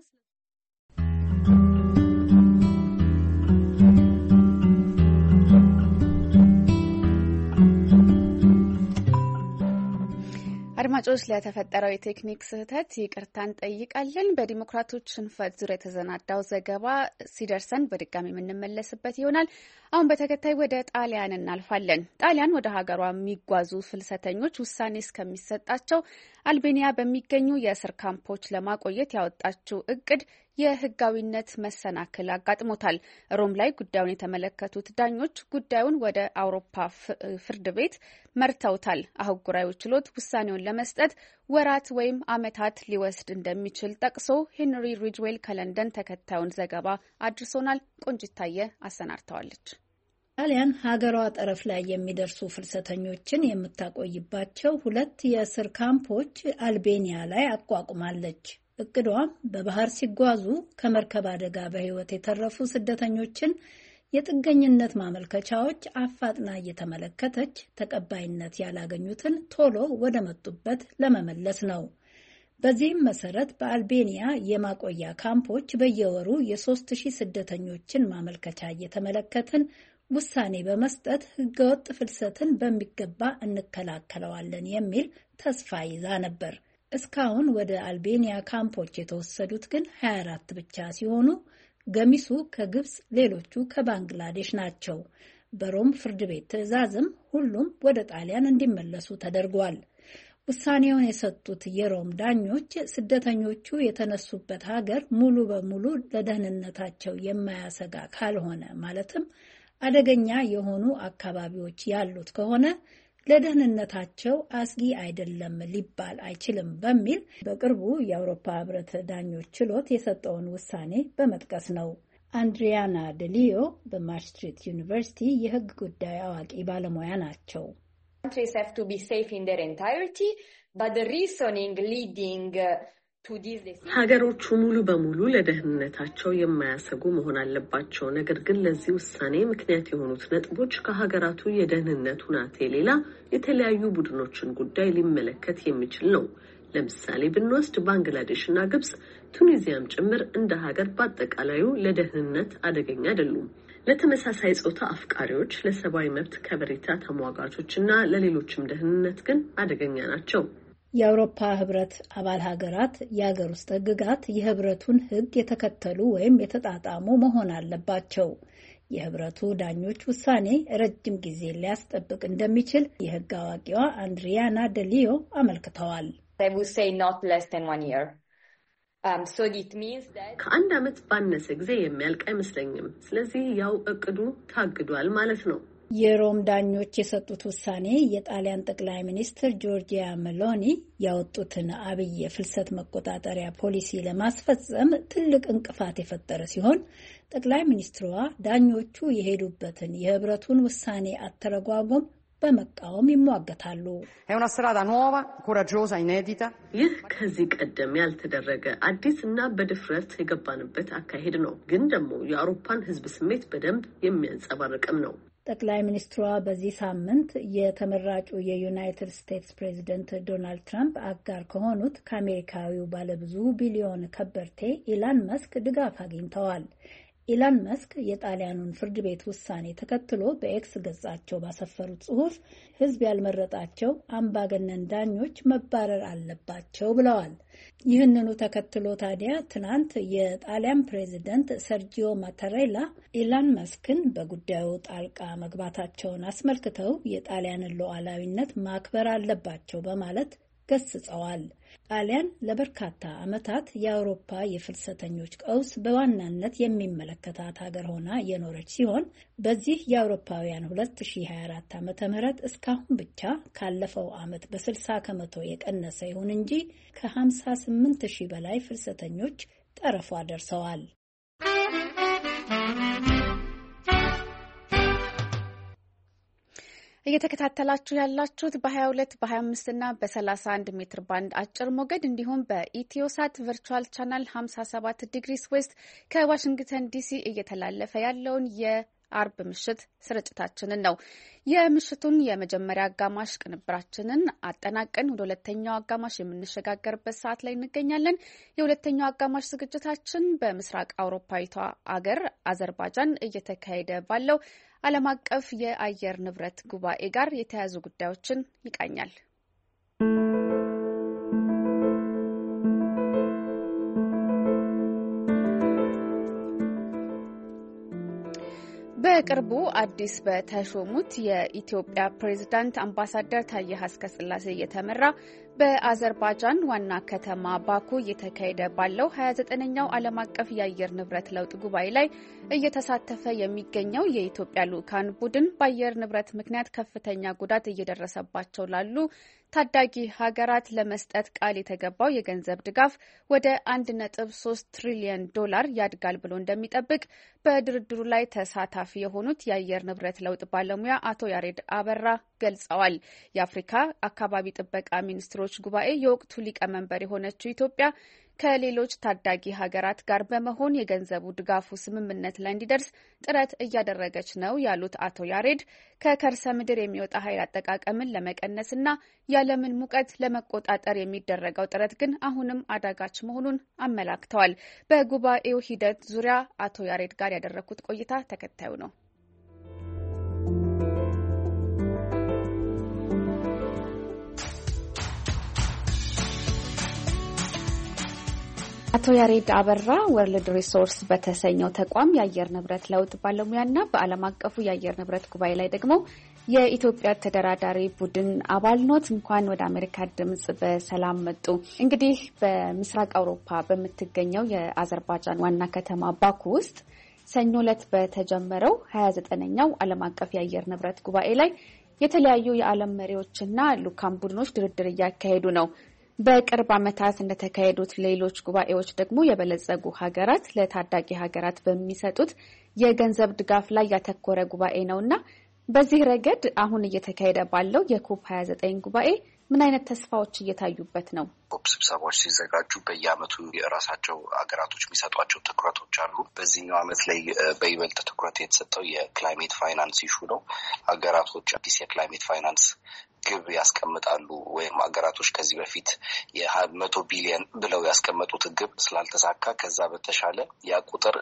አድማጮች ለተፈጠረው የቴክኒክ ስህተት ይቅርታን ጠይቃለን። በዲሞክራቶች ሽንፈት ዙሪያ የተሰናዳው ዘገባ ሲደርሰን በድጋሚ የምንመለስበት ይሆናል። አሁን በተከታይ ወደ ጣሊያን እናልፋለን። ጣሊያን ወደ ሀገሯ የሚጓዙ ፍልሰተኞች ውሳኔ እስከሚሰጣቸው አልቤኒያ በሚገኙ የእስር ካምፖች ለማቆየት ያወጣችው እቅድ የህጋዊነት መሰናክል አጋጥሞታል። ሮም ላይ ጉዳዩን የተመለከቱት ዳኞች ጉዳዩን ወደ አውሮፓ ፍርድ ቤት መርተውታል። አህጉራዊ ችሎት ውሳኔውን ለመስጠት ወራት ወይም ዓመታት ሊወስድ እንደሚችል ጠቅሶ ሄንሪ ሪጅዌል ከለንደን ተከታዩን ዘገባ አድርሶናል። ቆንጅታየ አሰናድተዋለች። ጣሊያን ሀገሯ ጠረፍ ላይ የሚደርሱ ፍልሰተኞችን የምታቆይባቸው ሁለት የእስር ካምፖች አልቤኒያ ላይ አቋቁማለች። እቅዷም በባህር ሲጓዙ ከመርከብ አደጋ በህይወት የተረፉ ስደተኞችን የጥገኝነት ማመልከቻዎች አፋጥና እየተመለከተች ተቀባይነት ያላገኙትን ቶሎ ወደ መጡበት ለመመለስ ነው። በዚህም መሰረት በአልቤኒያ የማቆያ ካምፖች በየወሩ የሶስት ሺህ ስደተኞችን ማመልከቻ እየተመለከትን ውሳኔ በመስጠት ህገወጥ ፍልሰትን በሚገባ እንከላከለዋለን የሚል ተስፋ ይዛ ነበር። እስካሁን ወደ አልቤኒያ ካምፖች የተወሰዱት ግን ሀያ አራት ብቻ ሲሆኑ ገሚሱ ከግብጽ፣ ሌሎቹ ከባንግላዴሽ ናቸው። በሮም ፍርድ ቤት ትዕዛዝም ሁሉም ወደ ጣሊያን እንዲመለሱ ተደርጓል። ውሳኔውን የሰጡት የሮም ዳኞች ስደተኞቹ የተነሱበት ሀገር ሙሉ በሙሉ ለደህንነታቸው የማያሰጋ ካልሆነ ማለትም አደገኛ የሆኑ አካባቢዎች ያሉት ከሆነ ለደህንነታቸው አስጊ አይደለም ሊባል አይችልም በሚል በቅርቡ የአውሮፓ ህብረት ዳኞች ችሎት የሰጠውን ውሳኔ በመጥቀስ ነው። አንድሪያና ደሊዮ በማስትሪት ዩኒቨርሲቲ የህግ ጉዳይ አዋቂ ባለሙያ ናቸው። Countries have to be safe in their entirety, but the reasoning leading ሀገሮቹ ሙሉ በሙሉ ለደህንነታቸው የማያሰጉ መሆን አለባቸው። ነገር ግን ለዚህ ውሳኔ ምክንያት የሆኑት ነጥቦች ከሀገራቱ የደህንነት ሁናቴ ሌላ የተለያዩ ቡድኖችን ጉዳይ ሊመለከት የሚችል ነው። ለምሳሌ ብንወስድ ባንግላዴሽ እና ግብጽ፣ ቱኒዚያም ጭምር እንደ ሀገር በአጠቃላዩ ለደህንነት አደገኛ አይደሉም። ለተመሳሳይ ጾታ አፍቃሪዎች፣ ለሰብአዊ መብት ከበሬታ ተሟጋቾች እና ለሌሎችም ደህንነት ግን አደገኛ ናቸው። የአውሮፓ ህብረት አባል ሀገራት የሀገር ውስጥ ህግጋት የህብረቱን ህግ የተከተሉ ወይም የተጣጣሙ መሆን አለባቸው። የህብረቱ ዳኞች ውሳኔ ረጅም ጊዜ ሊያስጠብቅ እንደሚችል የህግ አዋቂዋ አንድሪያና ደሊዮ አመልክተዋል። ከአንድ ዓመት ባነሰ ጊዜ የሚያልቅ አይመስለኝም። ስለዚህ ያው እቅዱ ታግዷል ማለት ነው። የሮም ዳኞች የሰጡት ውሳኔ የጣሊያን ጠቅላይ ሚኒስትር ጆርጂያ ሜሎኒ ያወጡትን አብይ የፍልሰት መቆጣጠሪያ ፖሊሲ ለማስፈጸም ትልቅ እንቅፋት የፈጠረ ሲሆን ጠቅላይ ሚኒስትሯ ዳኞቹ የሄዱበትን የህብረቱን ውሳኔ አተረጓጎም በመቃወም ይሟገታሉ። ይህ ከዚህ ቀደም ያልተደረገ አዲስ እና በድፍረት የገባንበት አካሄድ ነው፣ ግን ደግሞ የአውሮፓን ህዝብ ስሜት በደንብ የሚያንጸባርቅም ነው። ጠቅላይ ሚኒስትሯ በዚህ ሳምንት የተመራጩ የዩናይትድ ስቴትስ ፕሬዚደንት ዶናልድ ትራምፕ አጋር ከሆኑት ከአሜሪካዊው ባለብዙ ቢሊዮን ከበርቴ ኢላን መስክ ድጋፍ አግኝተዋል። ኢላን መስክ የጣሊያኑን ፍርድ ቤት ውሳኔ ተከትሎ በኤክስ ገጻቸው ባሰፈሩት ጽሑፍ ህዝብ ያልመረጣቸው አምባገነን ዳኞች መባረር አለባቸው ብለዋል። ይህንኑ ተከትሎ ታዲያ ትናንት የጣሊያን ፕሬዚደንት ሰርጂዮ ማታሬላ ኢላን መስክን በጉዳዩ ጣልቃ መግባታቸውን አስመልክተው የጣሊያንን ሉዓላዊነት ማክበር አለባቸው በማለት ገስጸዋል። ጣሊያን ለበርካታ ዓመታት የአውሮፓ የፍልሰተኞች ቀውስ በዋናነት የሚመለከታት ሀገር ሆና የኖረች ሲሆን በዚህ የአውሮፓውያን ሁለት ሺህ ሃያ አራት ዓመተ ምህረት እስካሁን ብቻ ካለፈው ዓመት በስልሳ ከመቶ የቀነሰ ይሁን እንጂ ከሀምሳ ስምንት ሺህ በላይ ፍልሰተኞች ጠረፏ ደርሰዋል። እየተከታተላችሁ ያላችሁት በ22 በ25 እና በ31 ሜትር ባንድ አጭር ሞገድ እንዲሁም በኢትዮሳት ቨርቹዋል ቻናል ሃምሳ ሰባት ዲግሪስ ዌስት ከዋሽንግተን ዲሲ እየተላለፈ ያለውን የአርብ ምሽት ስርጭታችንን ነው። የምሽቱን የመጀመሪያ አጋማሽ ቅንብራችንን አጠናቀን ወደ ሁለተኛው አጋማሽ የምንሸጋገርበት ሰዓት ላይ እንገኛለን። የሁለተኛው አጋማሽ ዝግጅታችን በምስራቅ አውሮፓዊቷ አገር አዘርባይጃን እየተካሄደ ባለው ዓለም አቀፍ የአየር ንብረት ጉባኤ ጋር የተያያዙ ጉዳዮችን ይቃኛል። በቅርቡ አዲስ በተሾሙት የኢትዮጵያ ፕሬዝዳንት አምባሳደር ታዬ አጽቀሥላሴ የተመራ በአዘርባይጃን ዋና ከተማ ባኩ እየተካሄደ ባለው ሀያ ዘጠነኛው ዓለም አቀፍ የአየር ንብረት ለውጥ ጉባኤ ላይ እየተሳተፈ የሚገኘው የኢትዮጵያ ልዑካን ቡድን በአየር ንብረት ምክንያት ከፍተኛ ጉዳት እየደረሰባቸው ላሉ ታዳጊ ሀገራት ለመስጠት ቃል የተገባው የገንዘብ ድጋፍ ወደ አንድ ነጥብ ሶስት ትሪሊዮን ዶላር ያድጋል ብሎ እንደሚጠብቅ በድርድሩ ላይ ተሳታፊ የሆኑት የአየር ንብረት ለውጥ ባለሙያ አቶ ያሬድ አበራ ገልጸዋል። የአፍሪካ አካባቢ ጥበቃ ሚኒስትሮች ጉባኤ የወቅቱ ሊቀመንበር የሆነችው ኢትዮጵያ ከሌሎች ታዳጊ ሀገራት ጋር በመሆን የገንዘቡ ድጋፉ ስምምነት ላይ እንዲደርስ ጥረት እያደረገች ነው ያሉት አቶ ያሬድ ከከርሰ ምድር የሚወጣ ኃይል አጠቃቀምን ለመቀነስና የዓለምን ሙቀት ለመቆጣጠር የሚደረገው ጥረት ግን አሁንም አዳጋች መሆኑን አመላክተዋል። በጉባኤው ሂደት ዙሪያ አቶ ያሬድ ጋር ያደረኩት ቆይታ ተከታዩ ነው። አቶ ያሬድ አበራ ወርልድ ሪሶርስ በተሰኘው ተቋም የአየር ንብረት ለውጥ ባለሙያና በዓለም አቀፉ የአየር ንብረት ጉባኤ ላይ ደግሞ የኢትዮጵያ ተደራዳሪ ቡድን አባል ኖት። እንኳን ወደ አሜሪካ ድምጽ በሰላም መጡ። እንግዲህ በምስራቅ አውሮፓ በምትገኘው የአዘርባይጃን ዋና ከተማ ባኩ ውስጥ ሰኞ ዕለት በተጀመረው ሀያ ዘጠነኛው ዓለም አቀፍ የአየር ንብረት ጉባኤ ላይ የተለያዩ የዓለም መሪዎችና ልዑካን ቡድኖች ድርድር እያካሄዱ ነው። በቅርብ ዓመታት እንደተካሄዱት ሌሎች ጉባኤዎች ደግሞ የበለጸጉ ሀገራት ለታዳጊ ሀገራት በሚሰጡት የገንዘብ ድጋፍ ላይ ያተኮረ ጉባኤ ነውና በዚህ ረገድ አሁን እየተካሄደ ባለው የኮፕ ሀያ ዘጠኝ ጉባኤ ምን አይነት ተስፋዎች እየታዩበት ነው? ኮፕ ስብሰባዎች ሲዘጋጁ በየዓመቱ የራሳቸው ሀገራቶች የሚሰጧቸው ትኩረቶች አሉ። በዚህኛው ዓመት ላይ በይበልጥ ትኩረት የተሰጠው የክላይሜት ፋይናንስ ኢሹ ነው። ሀገራቶች አዲስ የክላይሜት ፋይናንስ ግብ ያስቀምጣሉ ወይም ሀገራቶች ከዚህ በፊት የመቶ ቢሊዮን ብለው ያስቀመጡት ግብ ስላልተሳካ ከዛ በተሻለ ያ ቁጥር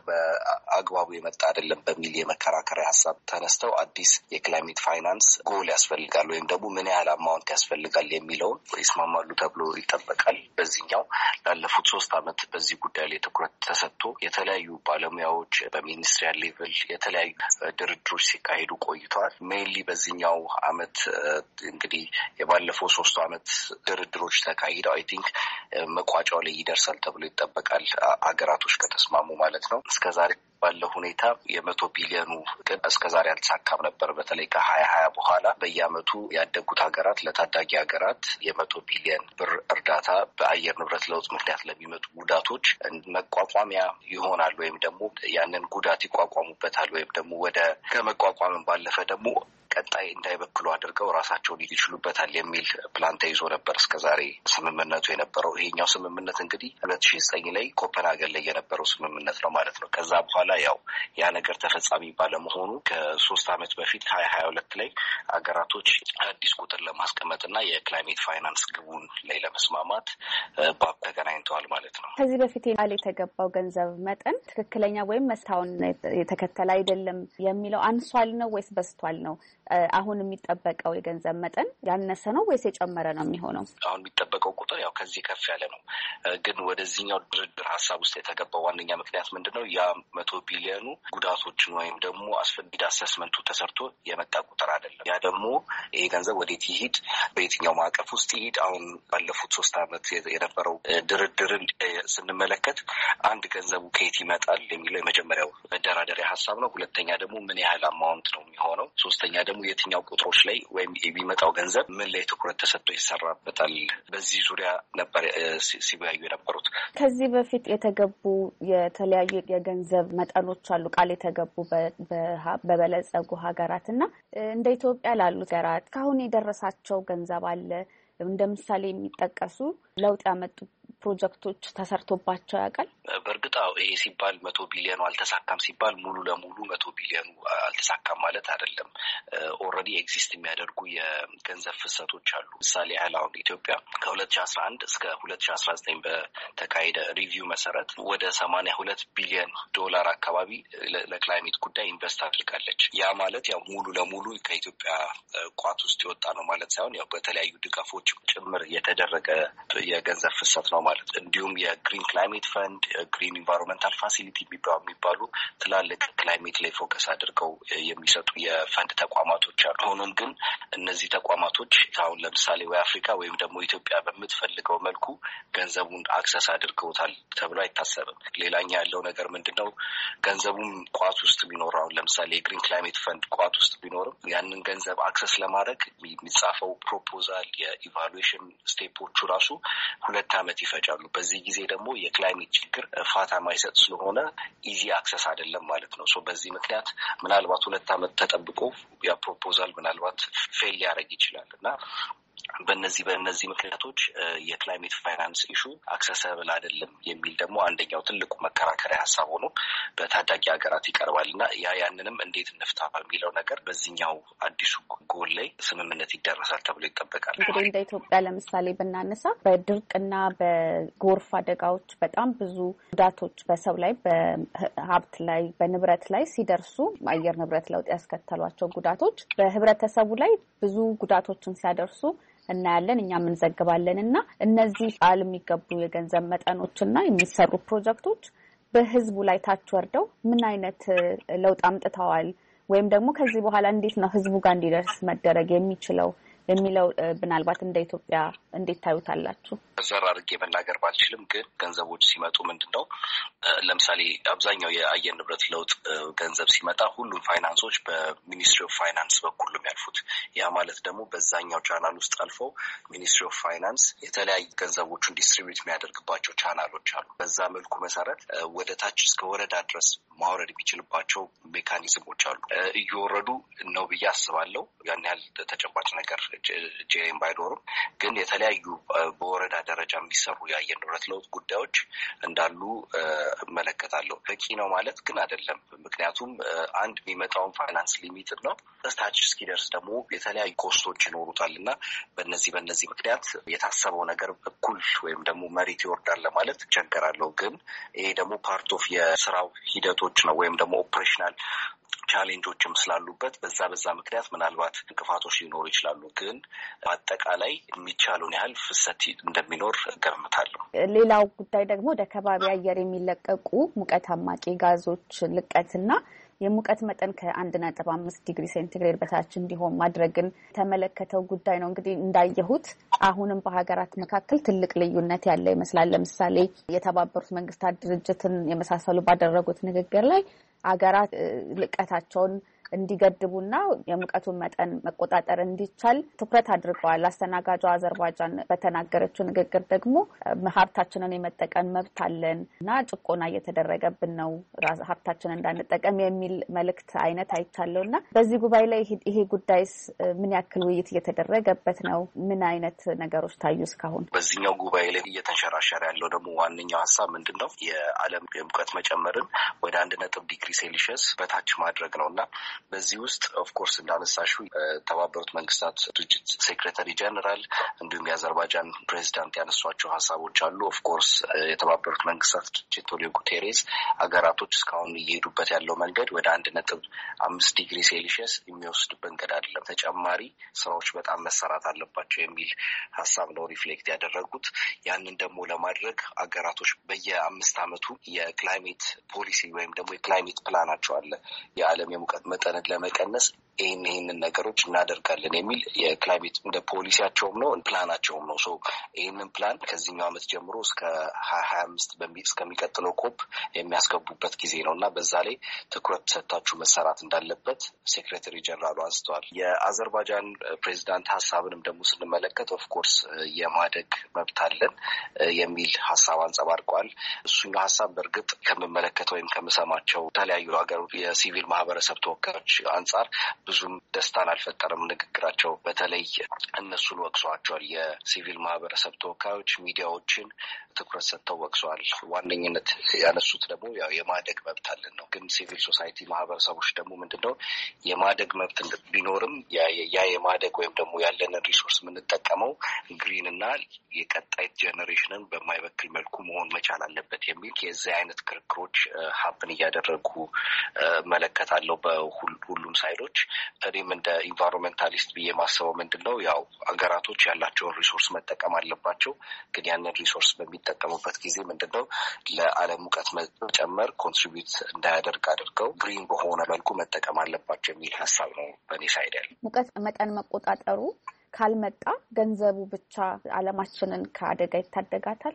በአግባቡ የመጣ አይደለም በሚል የመከራከሪያ ሀሳብ ተነስተው አዲስ የክላይሜት ፋይናንስ ጎል ያስፈልጋል ወይም ደግሞ ምን ያህል አማውንት ያስፈልጋል የሚለውን ይስማማሉ ተብሎ ይጠበቃል። በዚህኛው ላለፉት ሶስት ዓመት በዚህ ጉዳይ ላይ ትኩረት ተሰጥቶ የተለያዩ ባለሙያዎች በሚኒስትሪያል ሌቭል የተለያዩ ድርድሮች ሲካሄዱ ቆይተዋል። ሜይንሊ በዚህኛው ዓመት እንግዲህ የባለፈው ሶስት ዓመት ድርድሮች ተካሂደው አይ ቲንክ መቋጫው ላይ ይደርሳል ተብሎ ይጠበቃል አገራቶች ከተስማሙ ማለት ነው። እስከዛሬ ባለው ሁኔታ የመቶ ቢሊዮኑ ግን እስከዛሬ አልተሳካም ነበር። በተለይ ከሀያ ሀያ በኋላ በየዓመቱ ያደጉት ሀገራት ለታዳጊ ሀገራት የመቶ ቢሊዮን ብር እርዳታ በአየር ንብረት ለውጥ ምክንያት ለሚመጡ ጉዳቶች መቋቋሚያ ይሆናል ወይም ደግሞ ያንን ጉዳት ይቋቋሙበታል ወይም ደግሞ ወደ ከመቋቋምን ባለፈ ደግሞ ቀጣይ እንዳይበክሉ አድርገው ራሳቸውን ይችሉበታል የሚል ፕላን ተይዞ ነበር እስከዛሬ ስምምነቱ የነበረው። ይሄኛው ስምምነት እንግዲህ ሁለት ሺህ ዘጠኝ ላይ ኮፐንሃገን ላይ የነበረው ስምምነት ነው ማለት ነው። ከዛ በኋላ ያው ያ ነገር ተፈጻሚ ባለመሆኑ ከሶስት ዓመት በፊት ሀያ ሀያ ሁለት ላይ አገራቶች አዲስ ቁጥር ለማስቀመጥና የክላይሜት ፋይናንስ ግቡን ላይ ለመስማማት ባክ ተገናኝተዋል ማለት ነው። ከዚህ በፊት ቃል የተገባው ገንዘብ መጠን ትክክለኛ ወይም መስታውን የተከተለ አይደለም የሚለው አንሷል ነው ወይስ በስቷል ነው? አሁን የሚጠበቀው የገንዘብ መጠን ያነሰ ነው ወይስ የጨመረ ነው የሚሆነው? አሁን የሚጠበቀው ቁጥር ያው ከዚህ ከፍ ያለ ነው። ግን ወደዚህኛው ድርድር ሀሳብ ውስጥ የተገባው ዋነኛ ምክንያት ምንድነው? ያ መቶ ቢሊዮኑ ጉዳቶችን ወይም ደግሞ አስፈላጊ አሰስመንቱ ተሰርቶ የመጣ ቁጥር አይደለም። ያ ደግሞ ይሄ ገንዘብ ወዴት ይሄድ፣ በየትኛው ማዕቀፍ ውስጥ ይሄድ፣ አሁን ባለፉት ሶስት ዓመት የነበረው ድርድርን ስንመለከት አንድ ገንዘቡ ከየት ይመጣል የሚለው የመጀመሪያው መደራደሪያ ሀሳብ ነው። ሁለተኛ ደግሞ ምን ያህል አማውንት ነው የሚሆነው። ሶስተኛ ደግሞ የትኛው ቁጥሮች ላይ ወይም የሚመጣው ገንዘብ ምን ላይ ትኩረት ተሰጥቶ ይሰራበታል። በዚህ ዙሪያ ነበር ሲወያዩ የነበሩት። ከዚህ በፊት የተገቡ የተለያዩ የገንዘብ መጠኖች አሉ ቃል የተገቡ በበለጸጉ ሀገራት እና እንደ ኢትዮጵያ ላሉት ሀገራት ካሁን የደረሳቸው ገንዘብ አለ? እንደ ምሳሌ የሚጠቀሱ ለውጥ ያመጡ ፕሮጀክቶች ተሰርቶባቸው ያውቃል? በእርግጥ ይሄ ሲባል መቶ ቢሊዮኑ አልተሳካም ሲባል ሙሉ ለሙሉ መቶ ቢሊዮኑ አልተሳካም ማለት አይደለም። ኦልሬዲ ኤግዚስት የሚያደርጉ የገንዘብ ፍሰቶች አሉ። ምሳሌ ያህል አሁን ኢትዮጵያ ከሁለት ሺህ አስራ አንድ እስከ ሁለት ሺህ አስራ ዘጠኝ በተካሄደ ሪቪው መሰረት ወደ ሰማንያ ሁለት ቢሊዮን ዶላር አካባቢ ለክላይሜት ጉዳይ ኢንቨስት አድርጋለች። ያ ማለት ያው ሙሉ ለሙሉ ከኢትዮጵያ ቋት ውስጥ የወጣ ነው ማለት ሳይሆን ያው በተለያዩ ድጋፎች ጭምር የተደረገ የገንዘብ ፍሰት ነው ማለት። እንዲሁም የግሪን ክላይሜት ፈንድ፣ ግሪን ኢንቫይሮንመንታል ፋሲሊቲ የሚባሉ ትላልቅ ክላይሜት ላይ ፎከስ አድርገው የሚሰጡ የፈንድ ተቋማቶች አሉ። ሆኖም ግን እነዚህ ተቋማቶች አሁን ለምሳሌ ወይ አፍሪካ ወይም ደግሞ ኢትዮጵያ በምትፈልገው መልኩ ገንዘቡን አክሰስ አድርገውታል ተብሎ አይታሰብም። ሌላኛ ያለው ነገር ምንድነው? ገንዘቡን ቋት ውስጥ ቢኖር አሁን ለምሳሌ የግሪን ክላይሜት ፈንድ ቋት ውስጥ ቢኖርም ያንን ገንዘብ አክሰስ ለማድረግ የሚጻፈው ፕሮፖዛል የኢቫሉዌሽን ስቴፖቹ ራሱ ሁለት ዓመት ይፈጃሉ። በዚህ ጊዜ ደግሞ የክላይሜት ችግር ፋታ ማይሰጥ ስለሆነ ኢዚ አክሰስ አይደለም ማለት ነው። ሶ በዚህ ምክንያት ምናልባት ሁለት ዓመት ተጠብቆ ያ ፕሮፖዛል ምናልባት ፌል ሊያደርግ ይችላል እና በእነዚህ በእነዚህ ምክንያቶች የክላይሜት ፋይናንስ ኢሹ አክሰሰብል አይደለም የሚል ደግሞ አንደኛው ትልቁ መከራከሪያ ሀሳብ ሆኖ በታዳጊ ሀገራት ይቀርባል እና ያ ያንንም እንዴት እንፍታ የሚለው ነገር በዚህኛው አዲሱ ጎል ላይ ስምምነት ይደረሳል ተብሎ ይጠበቃል። እንግዲህ እንደ ኢትዮጵያ ለምሳሌ ብናነሳ በድርቅና በጎርፍ አደጋዎች በጣም ብዙ ጉዳቶች በሰው ላይ፣ በሀብት ላይ፣ በንብረት ላይ ሲደርሱ አየር ንብረት ለውጥ ያስከተሏቸው ጉዳቶች በህብረተሰቡ ላይ ብዙ ጉዳቶችን ሲያደርሱ እናያለን፣ እኛም እንዘግባለን እና እነዚህ ቃል የሚገቡ የገንዘብ መጠኖችና የሚሰሩ ፕሮጀክቶች በህዝቡ ላይ ታች ወርደው ምን አይነት ለውጥ አምጥተዋል ወይም ደግሞ ከዚህ በኋላ እንዴት ነው ህዝቡ ጋር እንዲደርስ መደረግ የሚችለው የሚለው ምናልባት እንደ ኢትዮጵያ እንዴት ታዩታላችሁ? ዘር አድርጌ መናገር ባልችልም ግን ገንዘቦች ሲመጡ ምንድነው ለምሳሌ አብዛኛው የአየር ንብረት ለውጥ ገንዘብ ሲመጣ ሁሉም ፋይናንሶች በሚኒስትሪ ኦፍ ፋይናንስ በኩል ነው የሚያልፉት። ያ ማለት ደግሞ በዛኛው ቻናል ውስጥ አልፎ ሚኒስትሪ ኦፍ ፋይናንስ የተለያዩ ገንዘቦችን ዲስትሪቢዩት የሚያደርግባቸው ቻናሎች አሉ። በዛ መልኩ መሰረት ወደ ታች እስከ ወረዳ ድረስ ማውረድ የሚችልባቸው ሜካኒዝሞች አሉ። እየወረዱ ነው ብዬ አስባለሁ። ያን ያህል ተጨባጭ ነገር ጄሬም ባይኖርም ግን የተለያዩ በወረዳ ደረጃ የሚሰሩ የአየር ንብረት ለውጥ ጉዳዮች እንዳሉ እመለከታለሁ። በቂ ነው ማለት ግን አይደለም። ምክንያቱም አንድ የሚመጣውን ፋይናንስ ሊሚት ነው ታች እስኪደርስ ደግሞ የተለያዩ ኮስቶች ይኖሩታል እና በእነዚህ በእነዚህ ምክንያት የታሰበው ነገር እኩል ወይም ደግሞ መሬት ይወርዳል ለማለት ቸገራለሁ። ግን ይሄ ደግሞ ፓርት ኦፍ የስራው ሂደቶች ነው ወይም ደግሞ ኦፕሬሽናል ቻሌንጆችም ስላሉበት በዛ በዛ ምክንያት ምናልባት እንቅፋቶች ሊኖሩ ይችላሉ። ግን በአጠቃላይ የሚቻለውን ያህል ፍሰት እንደሚኖር ገምታለሁ። ሌላው ጉዳይ ደግሞ ወደ ከባቢ አየር የሚለቀቁ ሙቀት አማቂ ጋዞች ልቀትና የሙቀት መጠን ከአንድ ነጥብ አምስት ዲግሪ ሴንቲግሬድ በታች እንዲሆን ማድረግን የተመለከተው ጉዳይ ነው። እንግዲህ እንዳየሁት አሁንም በሀገራት መካከል ትልቅ ልዩነት ያለ ይመስላል። ለምሳሌ የተባበሩት መንግስታት ድርጅትን የመሳሰሉ ባደረጉት ንግግር ላይ ሀገራት ልቀታቸውን እንዲገድቡና የሙቀቱን መጠን መቆጣጠር እንዲቻል ትኩረት አድርገዋል። አስተናጋጇ አዘርባይጃን በተናገረችው ንግግር ደግሞ ሀብታችንን የመጠቀም መብት አለን እና ጭቆና እየተደረገብን ነው ሀብታችንን እንዳንጠቀም የሚል መልእክት አይነት አይቻለሁ እና በዚህ ጉባኤ ላይ ይሄ ጉዳይስ ምን ያክል ውይይት እየተደረገበት ነው? ምን አይነት ነገሮች ታዩ እስካሁን? በዚህኛው ጉባኤ ላይ እየተንሸራሸረ ያለው ደግሞ ዋነኛው ሀሳብ ምንድን ነው? የዓለም የሙቀት መጨመርን ወደ አንድ ነጥብ ዲግሪ ሴልሺየስ በታች ማድረግ ነው እና በዚህ ውስጥ ኦፍ ኮርስ እንዳነሳሽው የተባበሩት መንግስታት ድርጅት ሴክሬታሪ ጀነራል እንዲሁም የአዘርባይጃን ፕሬዚዳንት ያነሷቸው ሀሳቦች አሉ። ኦፍ ኮርስ የተባበሩት መንግስታት ድርጅት አንቶኒዮ ጉቴሬስ ሀገራቶች እስካሁን እየሄዱበት ያለው መንገድ ወደ አንድ ነጥብ አምስት ዲግሪ ሴልሺየስ የሚወስድ መንገድ አይደለም፣ ተጨማሪ ስራዎች በጣም መሰራት አለባቸው የሚል ሀሳብ ነው ሪፍሌክት ያደረጉት። ያንን ደግሞ ለማድረግ ሀገራቶች በየአምስት አመቱ የክላይሜት ፖሊሲ ወይም ደግሞ የክላይሜት ፕላናቸው አለ የዓለም የሙቀት መጠን ለመቀነስ ይህን ይህንን ነገሮች እናደርጋለን የሚል የክላይሜት እንደ ፖሊሲያቸውም ነው ፕላናቸውም ነው። ሶ ይህንን ፕላን ከዚህኛው አመት ጀምሮ እስከ ሀያ ሀያ አምስት እስከሚቀጥለው ኮፕ የሚያስገቡበት ጊዜ ነው እና በዛ ላይ ትኩረት ሰጥታችሁ መሰራት እንዳለበት ሴክሬታሪ ጀነራሉ አንስተዋል። የአዘርባይጃን ፕሬዚዳንት ሀሳብንም ደግሞ ስንመለከት ኦፍ ኮርስ የማደግ መብት አለን የሚል ሀሳብ አንጸባርቀዋል። እሱኛው ሀሳብ በእርግጥ ከምመለከተው ወይም ከምሰማቸው የተለያዩ ሀገር የሲቪል ማህበረሰብ ተወካዮች አንጻር ብዙም ደስታን አልፈጠረም ንግግራቸው። በተለይ እነሱን ወቅሰዋቸዋል። የሲቪል ማህበረሰብ ተወካዮች ሚዲያዎችን ትኩረት ሰጥተው ወቅሰዋል። ዋነኝነት ያነሱት ደግሞ ያው የማደግ መብት አለን ነው። ግን ሲቪል ሶሳይቲ ማህበረሰቦች ደግሞ ምንድነው የማደግ መብት ቢኖርም ያ የማደግ ወይም ደግሞ ያለንን ሪሶርስ የምንጠቀመው ግሪን እና የቀጣይ ጄኔሬሽንን በማይበክል መልኩ መሆን መቻል አለበት የሚል የዚህ አይነት ክርክሮች ሀፕን እያደረጉ መለከታለሁ በሁሉም ሳይዶች። እኔም እንደ ኢንቫይሮንሜንታሊስት ብዬ ማሰበው ምንድን ነው ያው ሀገራቶች ያላቸውን ሪሶርስ መጠቀም አለባቸው። ግን ያንን ሪሶርስ በሚጠቀሙበት ጊዜ ምንድን ነው ለዓለም ሙቀት መጨመር ኮንትሪቢዩት እንዳያደርግ አድርገው ግሪን በሆነ መልኩ መጠቀም አለባቸው የሚል ሀሳብ ነው በእኔ ሳይድ ያለ። ሙቀት መጠን መቆጣጠሩ ካልመጣ ገንዘቡ ብቻ ዓለማችንን ከአደጋ ይታደጋታል?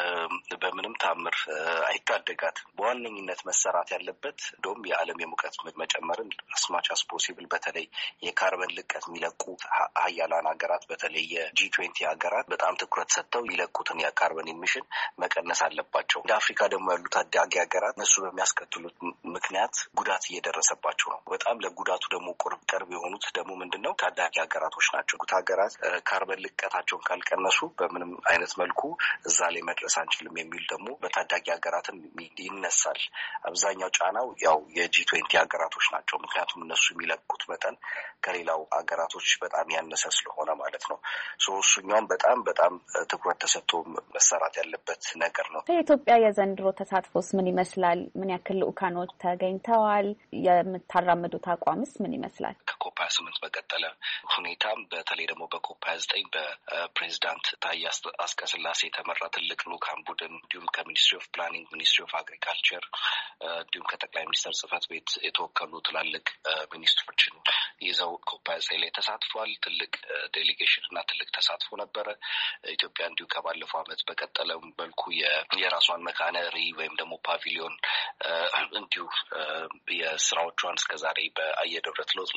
በምንም ታምር አይታደጋትም። በዋነኝነት መሰራት ያለበት እንደውም የዓለም የሙቀት መጨመርን አስማች አስ ፖሲብል በተለይ የካርበን ልቀት የሚለቁ ሀያላን ሀገራት በተለይ የጂ ትዌንቲ ሀገራት በጣም ትኩረት ሰጥተው የሚለቁትን የካርበን ኢሚሽን መቀነስ አለባቸው። እንደ አፍሪካ ደግሞ ያሉ ታዳጊ ሀገራት እነሱ በሚያስከትሉት ምክንያት ጉዳት እየደረሰባቸው ነው። በጣም ለጉዳቱ ደግሞ ቁርብ ቅርብ የሆኑት ደግሞ ምንድን ነው ታዳጊ ሀገራቶች ናቸው። ሀገራት ካርበን ልቀታቸውን ካልቀነሱ በምንም አይነት መልኩ እዛ ላይ መድረስ አንችልም የሚል ደግሞ በታዳጊ ሀገራትም ይነሳል። አብዛኛው ጫናው ያው የጂ ትዌንቲ ሀገራቶች ናቸው። ምክንያቱም እነሱ የሚለቁት መጠን ከሌላው ሀገራቶች በጣም ያነሰ ስለሆነ ማለት ነው። እሱኛውም በጣም በጣም ትኩረት ተሰጥቶ መሰራት ያለበት ነገር ነው። የኢትዮጵያ የዘንድሮ ተሳትፎስ ምን ይመስላል? ምን ያክል ልኡካኖች ተገኝተዋል? የምታራምዱት አቋምስ ምን ይመስላል? ከኮፕ ሀያ ስምንት በቀጠለ ሁኔታም በተለይ ደግሞ በኮፕ ሀያ ዘጠኝ በፕሬዚዳንት ታዬ አጽቀሥላሴ የተመራ ትልቅ ልኡካን ቡድን እንዲሁም ከሚኒስትሪ ኦፍ ፕላኒንግ፣ ሚኒስትሪ ኦፍ አግሪካልቸር እንዲሁም ከጠቅላይ ሚኒስትር ጽህፈት ቤት የተወከሉ ትላልቅ ሚኒስትሮችን ይዘው ኮፕ ሀያ ዘጠኝ ላይ ተሳትፏል። ትልቅ ዴሊጌሽን እና ትልቅ ተሳትፎ ነበረ። ኢትዮጵያ እንዲሁ ከባለፈው ዓመት በቀጠለ መልኩ የራሷን መካነሪ ወይም ደግሞ ፓቪሊዮን እንዲሁ የስራዎቿን እስከዛሬ በአየር ንብረት ለውጥ ላይ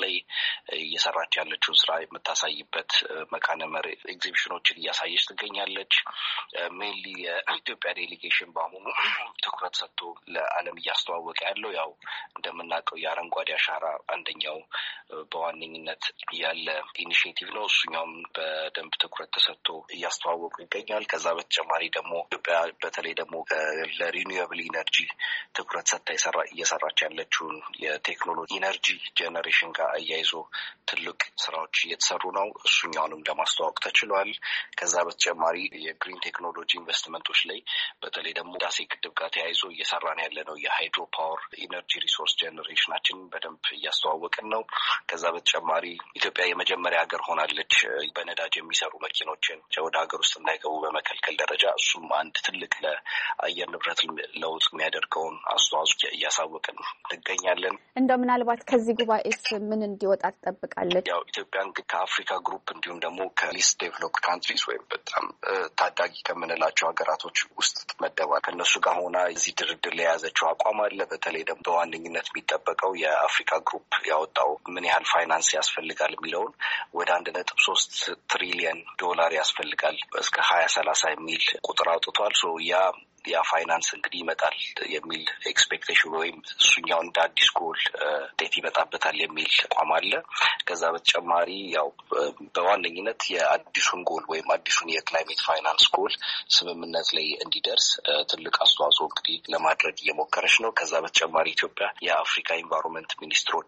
እየሰራች ያለችውን ስራ የምታሳይበት መካነ መሬት ኤግዚቢሽኖችን እያሳየች ትገኛለች። ሜንሊ የኢትዮጵያ ዴሊጌሽን በአሁኑ ትኩረት ሰጥቶ ለዓለም እያስተዋወቀ ያለው ያው እንደምናውቀው የአረንጓዴ አሻራ አንደኛው በዋነኝነት ያለ ኢኒሺዬቲቭ ነው። እሱኛውም በደንብ ትኩረት ተሰጥቶ እያስተዋወቁ ይገኛል። ከዛ በተጨማሪ ደግሞ ኢትዮጵያ በተለይ ደግሞ ለሪኒዌብል ኢነርጂ ትኩረት ሰጥታ እየሰራች ያለችውን የቴክኖሎጂ ኢነርጂ ጄኔሬሽን ጋር አያይዞ ትልቅ ስራዎች እየተሰሩ ነው። እሱኛውንም ለማስተዋወቅ ተችሏል። ከዛ በተጨማሪ የግሪን ቴክኖሎጂ ኢንቨስትመንቶች ላይ በተለይ ደግሞ ዳሴ ግድብ ጋር ተያይዞ እየሰራን ያለ ነው የሃይድሮ ፓወር ኢነርጂ ሪሶርስ ጄኔሬሽናችን በደንብ እያስተዋወቅን ነው። ከዛ በተጨማሪ ኢትዮጵያ የመጀመሪያ ሀገር ሆናለች በነዳጅ የሚሰሩ መኪኖችን ወደ ሀገር ውስጥ እንዳይገቡ በመከልከል ደረጃ። እሱም አንድ ትልቅ ለአየር ንብረት ለውጥ የሚያደርገውን አስተዋጽኦ እያሳወቅን እንገኛለን። እንደው ምናልባት ከዚህ ጉባኤስ ምን እንዲወጣ ትጠብቃለች? ያው ኢትዮጵያን ከአፍሪካ ግሩፕ እንዲሁም ደግሞ ከሊስት ዴቨሎፕድ ካንትሪስ ወይም በጣም ታዳጊ ከምንላቸው ሀገራቶች ውስጥ ትመደባል። ከእነሱ ጋር ሆና እዚህ ድርድር ላይ የያዘችው አቋም አለ። በተለይ ደግሞ በዋነኝነት የሚጠበቀው የአፍሪካ ግሩፕ ያወጣው ምን ያህል ፋይናንስ ያስፈልጋል የሚለውን ወደ አንድ ነጥብ ሶስት ትሪሊየን ዶላር ያስፈልጋል እስከ ሀያ ሰላሳ የሚል ቁጥር አውጥቷል። ሶ ያ ያ ፋይናንስ እንግዲህ ይመጣል የሚል ኤክስፔክቴሽን ወይም እሱኛው እንደ አዲስ ጎል ዴት ይመጣበታል የሚል አቋም አለ። ከዛ በተጨማሪ ያው በዋነኝነት የአዲሱን ጎል ወይም አዲሱን የክላይሜት ፋይናንስ ጎል ስምምነት ላይ እንዲደርስ ትልቅ አስተዋጽኦ እንግዲህ ለማድረግ እየሞከረች ነው። ከዛ በተጨማሪ ኢትዮጵያ የአፍሪካ ኢንቫይሮንመንት ሚኒስትሮች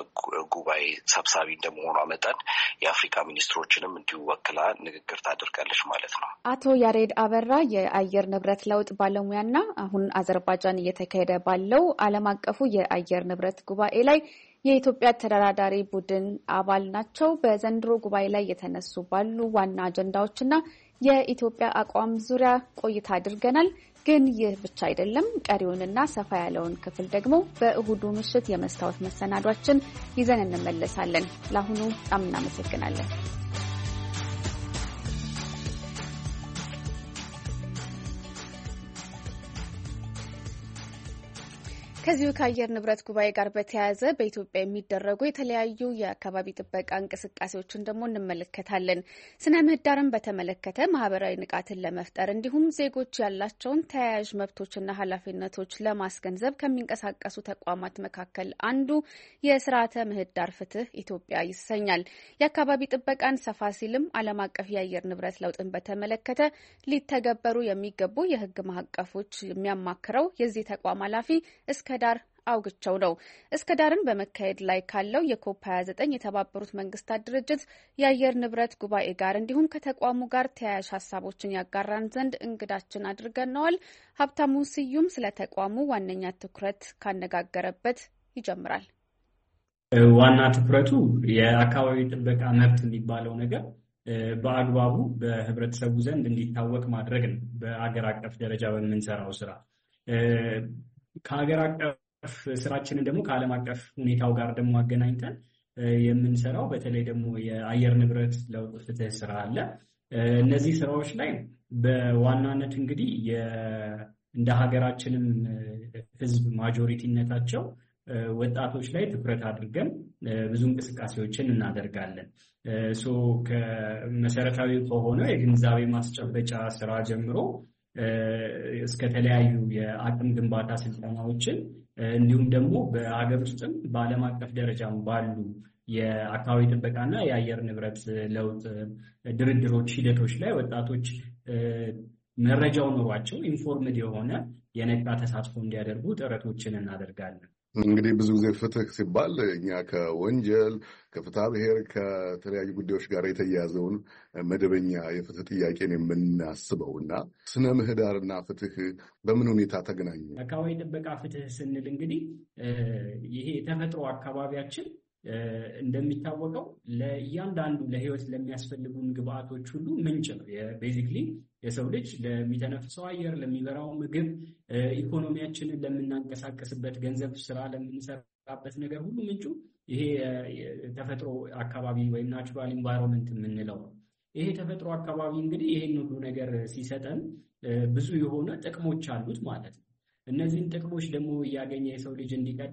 ጉባኤ ሰብሳቢ እንደመሆኗ መጠን የአፍሪካ ሚኒስትሮችንም እንዲሁ ወክላ ንግግር ታደርጋለች ማለት ነው። አቶ ያሬድ አበራ የአየር ንብረት ለውጥ ባለሙያና አሁን አዘርባጃን እየተካሄደ ባለው ዓለም አቀፉ የአየር ንብረት ጉባኤ ላይ የኢትዮጵያ ተደራዳሪ ቡድን አባል ናቸው። በዘንድሮ ጉባኤ ላይ የተነሱ ባሉ ዋና አጀንዳዎችና የኢትዮጵያ አቋም ዙሪያ ቆይታ አድርገናል። ግን ይህ ብቻ አይደለም። ቀሪውንና ሰፋ ያለውን ክፍል ደግሞ በእሁዱ ምሽት የመስታወት መሰናዷችን ይዘን እንመለሳለን። ለአሁኑ በጣም እናመሰግናለን። ከዚሁ ከአየር ንብረት ጉባኤ ጋር በተያያዘ በኢትዮጵያ የሚደረጉ የተለያዩ የአካባቢ ጥበቃ እንቅስቃሴዎችን ደግሞ እንመለከታለን። ስነ ምህዳርን በተመለከተ ማህበራዊ ንቃትን ለመፍጠር እንዲሁም ዜጎች ያላቸውን ተያያዥ መብቶችና ኃላፊነቶች ለማስገንዘብ ከሚንቀሳቀሱ ተቋማት መካከል አንዱ የስርዓተ ምህዳር ፍትህ ኢትዮጵያ ይሰኛል። የአካባቢ ጥበቃን ሰፋ ሲልም ዓለም አቀፍ የአየር ንብረት ለውጥን በተመለከተ ሊተገበሩ የሚገቡ የህግ ማዕቀፎች የሚያማክረው የዚህ ተቋም ኃላፊ እስከ ዳር አውግቸው ነው። እስከ ዳርን በመካሄድ ላይ ካለው የኮፕ ሀያ ዘጠኝ የተባበሩት መንግስታት ድርጅት የአየር ንብረት ጉባኤ ጋር እንዲሁም ከተቋሙ ጋር ተያያዥ ሀሳቦችን ያጋራን ዘንድ እንግዳችን አድርገነዋል። ሀብታሙ ስዩም ስለ ተቋሙ ዋነኛ ትኩረት ካነጋገረበት ይጀምራል። ዋና ትኩረቱ የአካባቢ ጥበቃ መብት የሚባለው ነገር በአግባቡ በህብረተሰቡ ዘንድ እንዲታወቅ ማድረግ ነው። በአገር አቀፍ ደረጃ በምንሰራው ስራ ከሀገር አቀፍ ስራችንን ደግሞ ከዓለም አቀፍ ሁኔታው ጋር ደግሞ አገናኝተን የምንሰራው በተለይ ደግሞ የአየር ንብረት ለውጥ ፍትህ ስራ አለ። እነዚህ ስራዎች ላይ በዋናነት እንግዲህ እንደ ሀገራችንም ህዝብ ማጆሪቲነታቸው ወጣቶች ላይ ትኩረት አድርገን ብዙ እንቅስቃሴዎችን እናደርጋለን። ሶ ከመሰረታዊ ከሆነ የግንዛቤ ማስጨበጫ ስራ ጀምሮ እስከ ተለያዩ የአቅም ግንባታ ስልጠናዎችን እንዲሁም ደግሞ በሀገር ውስጥም በዓለም አቀፍ ደረጃም ባሉ የአካባቢ ጥበቃና የአየር ንብረት ለውጥ ድርድሮች፣ ሂደቶች ላይ ወጣቶች መረጃው ኖሯቸው ኢንፎርምድ የሆነ የነቃ ተሳትፎ እንዲያደርጉ ጥረቶችን እናደርጋለን። እንግዲህ ብዙ ጊዜ ፍትህ ሲባል እኛ ከወንጀል ከፍትሐ ብሔር ከተለያዩ ጉዳዮች ጋር የተያያዘውን መደበኛ የፍትህ ጥያቄን የምናስበው እና ስነ ምህዳርና ፍትህ በምን ሁኔታ ተገናኙ? አካባቢ ጥበቃ ፍትህ ስንል እንግዲህ ይሄ የተፈጥሮ አካባቢያችን እንደሚታወቀው ለእያንዳንዱ ለህይወት ለሚያስፈልጉን ግብአቶች ሁሉ ምንጭ ነው። ቤዚክሊ የሰው ልጅ ለሚተነፍሰው አየር፣ ለሚበራው ምግብ፣ ኢኮኖሚያችንን ለምናንቀሳቀስበት ገንዘብ፣ ስራ ለምንሰራበት ነገር ሁሉ ምንጩ ይሄ ተፈጥሮ አካባቢ ወይም ናቹራል ኢንቫይሮንመንት የምንለው ነው። ይሄ ተፈጥሮ አካባቢ እንግዲህ ይሄን ሁሉ ነገር ሲሰጠን ብዙ የሆነ ጥቅሞች አሉት ማለት ነው። እነዚህን ጥቅሞች ደግሞ እያገኘ የሰው ልጅ እንዲቀጥል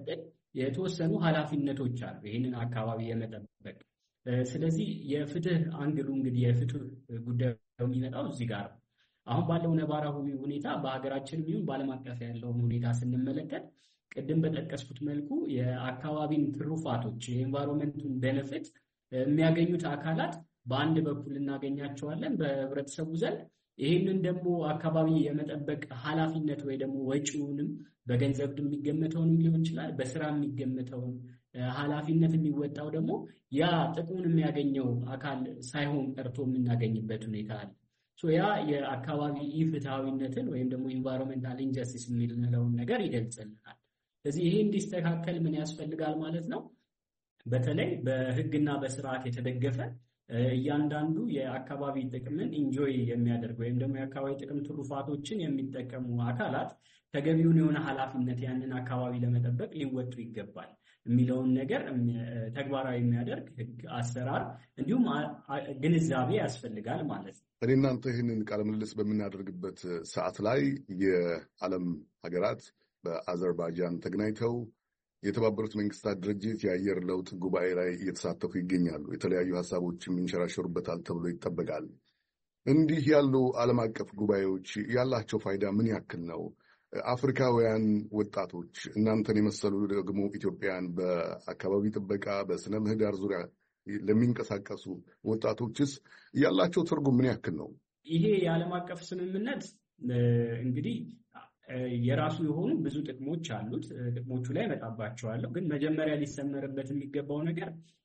የተወሰኑ ኃላፊነቶች አሉ ይህንን አካባቢ የመጠበቅ። ስለዚህ የፍትህ አንግሉ እንግዲህ የፍትህ ጉዳዩ የሚመጣው እዚህ ጋር ነው። አሁን ባለው ነባራዊ ሁኔታ በሀገራችን ይሁን በዓለም አቀፍ ያለውን ሁኔታ ስንመለከት ቅድም በጠቀስኩት መልኩ የአካባቢን ትሩፋቶች የኤንቫይሮንመንቱን ቤኔፊት የሚያገኙት አካላት በአንድ በኩል እናገኛቸዋለን በህብረተሰቡ ዘንድ። ይህንን ደግሞ አካባቢ የመጠበቅ ኃላፊነት ወይ ደግሞ ወጪውንም በገንዘብ የሚገመተውንም ሊሆን ይችላል በስራ የሚገመተውን ኃላፊነት የሚወጣው ደግሞ ያ ጥቅሙን የሚያገኘው አካል ሳይሆን ቀርቶ የምናገኝበት ሁኔታ አለ። ያ የአካባቢ ኢፍትሐዊነትን ወይም ደግሞ ኢንቫይሮንመንታል ኢንጀስቲስ የሚለውን ነገር ይገልጽልናል። ስለዚህ ይሄ እንዲስተካከል ምን ያስፈልጋል ማለት ነው? በተለይ በህግና በስርዓት የተደገፈ እያንዳንዱ የአካባቢ ጥቅምን ኢንጆይ የሚያደርግ ወይም ደግሞ የአካባቢ ጥቅም ትሩፋቶችን የሚጠቀሙ አካላት ተገቢውን የሆነ ኃላፊነት ያንን አካባቢ ለመጠበቅ ሊወጡ ይገባል የሚለውን ነገር ተግባራዊ የሚያደርግ ህግ፣ አሰራር እንዲሁም ግንዛቤ ያስፈልጋል ማለት ነው። እኔ እናንተ ይህንን ቃለ ምልልስ በምናደርግበት ሰዓት ላይ የዓለም ሀገራት በአዘርባይጃን ተገናኝተው የተባበሩት መንግስታት ድርጅት የአየር ለውጥ ጉባኤ ላይ እየተሳተፉ ይገኛሉ። የተለያዩ ሀሳቦችም ይንሸራሸሩበታል ተብሎ ይጠበቃል። እንዲህ ያሉ ዓለም አቀፍ ጉባኤዎች ያላቸው ፋይዳ ምን ያክል ነው? አፍሪካውያን ወጣቶች እናንተን የመሰሉ ደግሞ ኢትዮጵያን በአካባቢ ጥበቃ በስነ ምህዳር ዙሪያ ለሚንቀሳቀሱ ወጣቶችስ ያላቸው ትርጉም ምን ያክል ነው? ይሄ የዓለም አቀፍ ስምምነት እንግዲህ የራሱ የሆኑ ብዙ ጥቅሞች አሉት። ጥቅሞቹ ላይ እመጣባቸዋለሁ። ግን መጀመሪያ ሊሰመርበት የሚገባው ነገር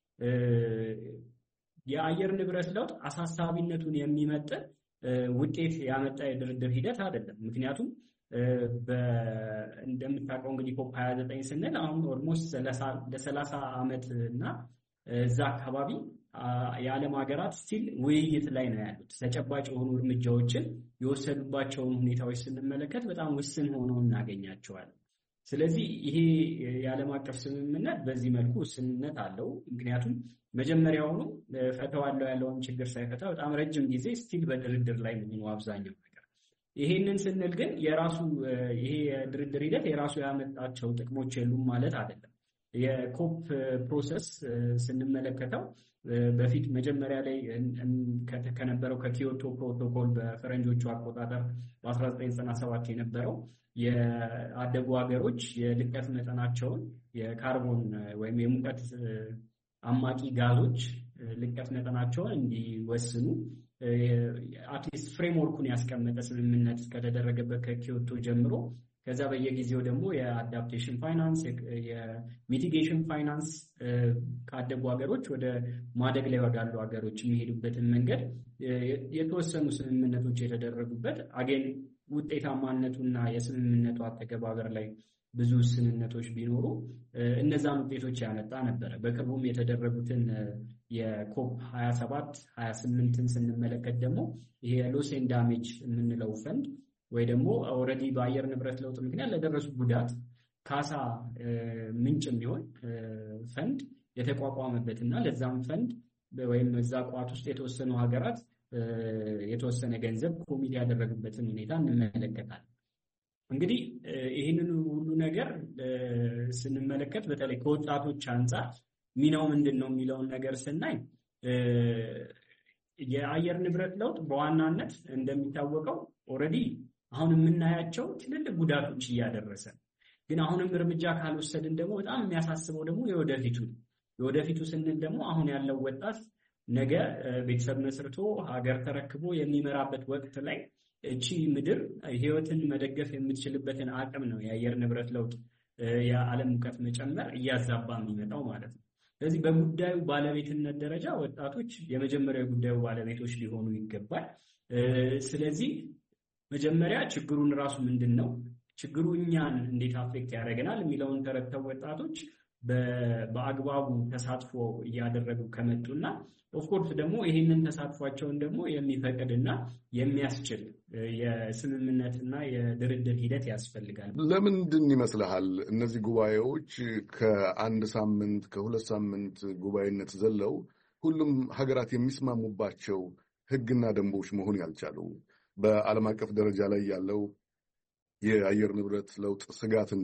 የአየር ንብረት ለውጥ አሳሳቢነቱን የሚመጥን ውጤት ያመጣ የድርድር ሂደት አይደለም። ምክንያቱም እንደምታውቀው እንግዲህ ኮፕ ሀያ ዘጠኝ ስንል አሁን ኦልሞስት ለሰላሳ ዓመት እና እዛ አካባቢ የዓለም ሀገራት ስቲል ውይይት ላይ ነው ያሉት። ተጨባጭ የሆኑ እርምጃዎችን የወሰዱባቸውን ሁኔታዎች ስንመለከት በጣም ውስን ሆነው እናገኛቸዋለን። ስለዚህ ይሄ የዓለም አቀፍ ስምምነት በዚህ መልኩ ውስንነት አለው። ምክንያቱም መጀመሪያውኑ ፈተዋለው ያለውን ችግር ሳይፈታ በጣም ረጅም ጊዜ ስቲል በድርድር ላይ ነው አብዛኛው ነገር። ይሄንን ስንል ግን የራሱ ይሄ የድርድር ሂደት የራሱ ያመጣቸው ጥቅሞች የሉም ማለት አይደለም። የኮፕ ፕሮሰስ ስንመለከተው በፊት መጀመሪያ ላይ ከነበረው ከኪዮቶ ፕሮቶኮል በፈረንጆቹ አቆጣጠር በአስራ ዘጠኝ ዘጠና ሰባት የነበረው የአደጉ ሀገሮች የልቀት መጠናቸውን የካርቦን ወይም የሙቀት አማቂ ጋዞች ልቀት መጠናቸውን እንዲወስኑ አትሊስት ፍሬምወርኩን ያስቀመጠ ስምምነት ከተደረገበት ከኪዮቶ ጀምሮ ከዛ በየጊዜው ደግሞ የአዳፕቴሽን ፋይናንስ የሚቲጌሽን ፋይናንስ ካደጉ ሀገሮች ወደ ማደግ ላይ ወዳሉ ሀገሮች የሚሄዱበትን መንገድ የተወሰኑ ስምምነቶች የተደረጉበት አገን ውጤታማነቱና የስምምነቱ አተገባበር ላይ ብዙ ውስንነቶች ቢኖሩ እነዛን ውጤቶች ያመጣ ነበረ። በቅርቡም የተደረጉትን የኮፕ ሀያ ሰባት ሀያ ስምንትን ስንመለከት ደግሞ ይሄ ሎስ ኤንድ ዳሜጅ የምንለው ፈንድ ወይ ደግሞ ኦልሬዲ በአየር ንብረት ለውጥ ምክንያት ለደረሱ ጉዳት ካሳ ምንጭ የሚሆን ፈንድ የተቋቋመበትና ለዛም ፈንድ ወይም እዛ ቋት ውስጥ የተወሰኑ ሀገራት የተወሰነ ገንዘብ ኮሚቴ ያደረጉበትን ሁኔታ እንመለከታለን። እንግዲህ ይህንን ሁሉ ነገር ስንመለከት በተለይ ከወጣቶች አንጻር ሚናው ምንድን ነው የሚለውን ነገር ስናይ የአየር ንብረት ለውጥ በዋናነት እንደሚታወቀው ኦልሬዲ አሁን የምናያቸው ትልልቅ ጉዳቶች እያደረሰ ግን አሁንም እርምጃ ካልወሰድን ደግሞ በጣም የሚያሳስበው ደግሞ የወደፊቱ የወደፊቱ ስንል ደግሞ አሁን ያለው ወጣት ነገ ቤተሰብ መስርቶ ሀገር ተረክቦ የሚመራበት ወቅት ላይ እቺ ምድር ህይወትን መደገፍ የምትችልበትን አቅም ነው የአየር ንብረት ለውጥ የዓለም ሙቀት መጨመር እያዛባ የሚመጣው ማለት ነው። ስለዚህ በጉዳዩ ባለቤትነት ደረጃ ወጣቶች የመጀመሪያው ጉዳዩ ባለቤቶች ሊሆኑ ይገባል። ስለዚህ መጀመሪያ ችግሩን ራሱ ምንድን ነው፣ ችግሩ እኛን እንዴት አፌክት ያደርገናል የሚለውን ተረድተው ወጣቶች በአግባቡ ተሳትፎ እያደረጉ ከመጡና ኦፍኮርስ ደግሞ ይህንን ተሳትፏቸውን ደግሞ የሚፈቅድና የሚያስችል የስምምነትና የድርድር ሂደት ያስፈልጋል። ለምንድን ይመስልሃል እነዚህ ጉባኤዎች ከአንድ ሳምንት ከሁለት ሳምንት ጉባኤነት ዘለው ሁሉም ሀገራት የሚስማሙባቸው ህግና ደንቦች መሆን ያልቻሉ? በዓለም አቀፍ ደረጃ ላይ ያለው የአየር ንብረት ለውጥ ስጋትና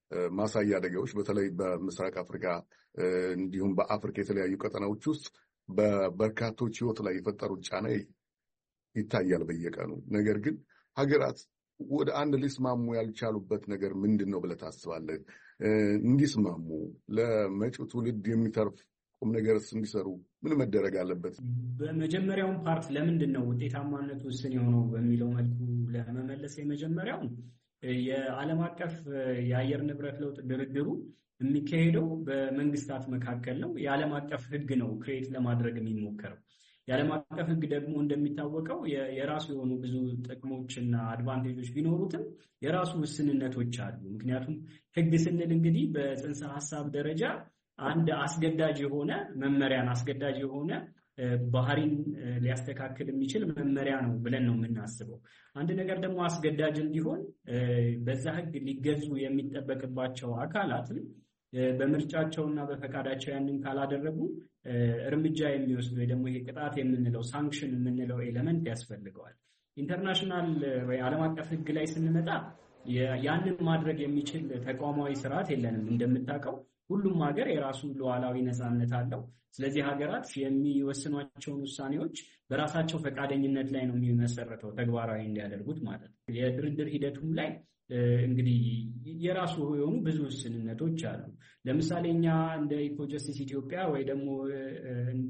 ማሳያ አደጋዎች በተለይ በምስራቅ አፍሪካ እንዲሁም በአፍሪካ የተለያዩ ቀጠናዎች ውስጥ በበርካቶች ሕይወት ላይ የፈጠሩት ጫና ይታያል በየቀኑ። ነገር ግን ሀገራት ወደ አንድ ሊስማሙ ያልቻሉበት ነገር ምንድን ነው ብለህ ታስባለህ? እንዲስማሙ ለመጪው ትውልድ የሚተርፍ ቁም ነገርስ እንዲሰሩ ምን መደረግ አለበት? በመጀመሪያውን ፓርት ለምንድን ነው ውጤታማነቱ ውስን የሆነው በሚለው መልኩ ለመመለስ የመጀመሪያውን የዓለም አቀፍ የአየር ንብረት ለውጥ ድርድሩ የሚካሄደው በመንግስታት መካከል ነው። የዓለም አቀፍ ሕግ ነው ክሬት ለማድረግ የሚሞከረው። የዓለም አቀፍ ሕግ ደግሞ እንደሚታወቀው የራሱ የሆኑ ብዙ ጥቅሞችና አድቫንቴጆች ቢኖሩትም የራሱ ውስንነቶች አሉ። ምክንያቱም ሕግ ስንል እንግዲህ በጽንሰ ሀሳብ ደረጃ አንድ አስገዳጅ የሆነ መመሪያን አስገዳጅ የሆነ ባህሪን ሊያስተካክል የሚችል መመሪያ ነው ብለን ነው የምናስበው። አንድ ነገር ደግሞ አስገዳጅ እንዲሆን በዛ ሕግ ሊገዙ የሚጠበቅባቸው አካላትም በምርጫቸውና በፈቃዳቸው ያንን ካላደረጉ እርምጃ የሚወስድ ወይ ደግሞ ይሄ ቅጣት የምንለው ሳንክሽን የምንለው ኤሌመንት ያስፈልገዋል። ኢንተርናሽናል ወይ ዓለም አቀፍ ሕግ ላይ ስንመጣ ያንን ማድረግ የሚችል ተቋማዊ ስርዓት የለንም። እንደምታውቀው ሁሉም ሀገር የራሱ ሉዓላዊ ነፃነት አለው። ስለዚህ ሀገራት የሚወስኗቸውን ውሳኔዎች በራሳቸው ፈቃደኝነት ላይ ነው የሚመሰረተው ተግባራዊ እንዲያደርጉት ማለት ነው። የድርድር ሂደቱም ላይ እንግዲህ የራሱ የሆኑ ብዙ ውስንነቶች አሉ። ለምሳሌ እኛ እንደ ኢኮጀስቲስ ኢትዮጵያ ወይ ደግሞ እንደ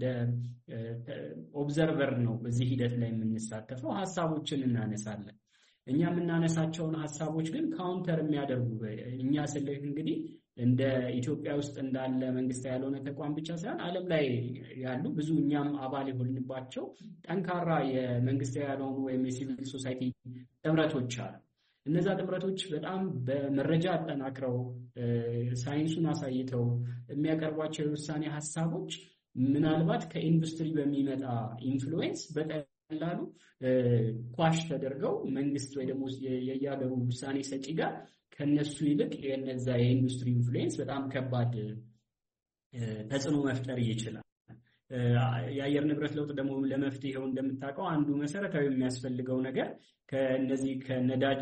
ኦብዘርቨር ነው በዚህ ሂደት ላይ የምንሳተፈው። ሀሳቦችን እናነሳለን። እኛ የምናነሳቸውን ሀሳቦች ግን ካውንተር የሚያደርጉ እኛ ስልህ እንግዲህ እንደ ኢትዮጵያ ውስጥ እንዳለ መንግስታዊ ያልሆነ ተቋም ብቻ ሳይሆን ዓለም ላይ ያሉ ብዙ እኛም አባል የሆንባቸው ጠንካራ የመንግስታዊ ያልሆኑ ወይም የሲቪል ሶሳይቲ ጥምረቶች አሉ። እነዛ ጥምረቶች በጣም በመረጃ አጠናክረው ሳይንሱን አሳይተው የሚያቀርቧቸው የውሳኔ ሀሳቦች ምናልባት ከኢንዱስትሪ በሚመጣ ኢንፍሉዌንስ በቀላሉ ኳሽ ተደርገው መንግስት ወይ ደግሞ የየሀገሩ ውሳኔ ሰጪ ጋር ከነሱ ይልቅ የነዛ የኢንዱስትሪ ኢንፍሉዌንስ በጣም ከባድ ተጽዕኖ መፍጠር ይችላል። የአየር ንብረት ለውጥ ደግሞ ለመፍትሄው እንደምታውቀው አንዱ መሰረታዊ የሚያስፈልገው ነገር ከነዚህ ከነዳጅ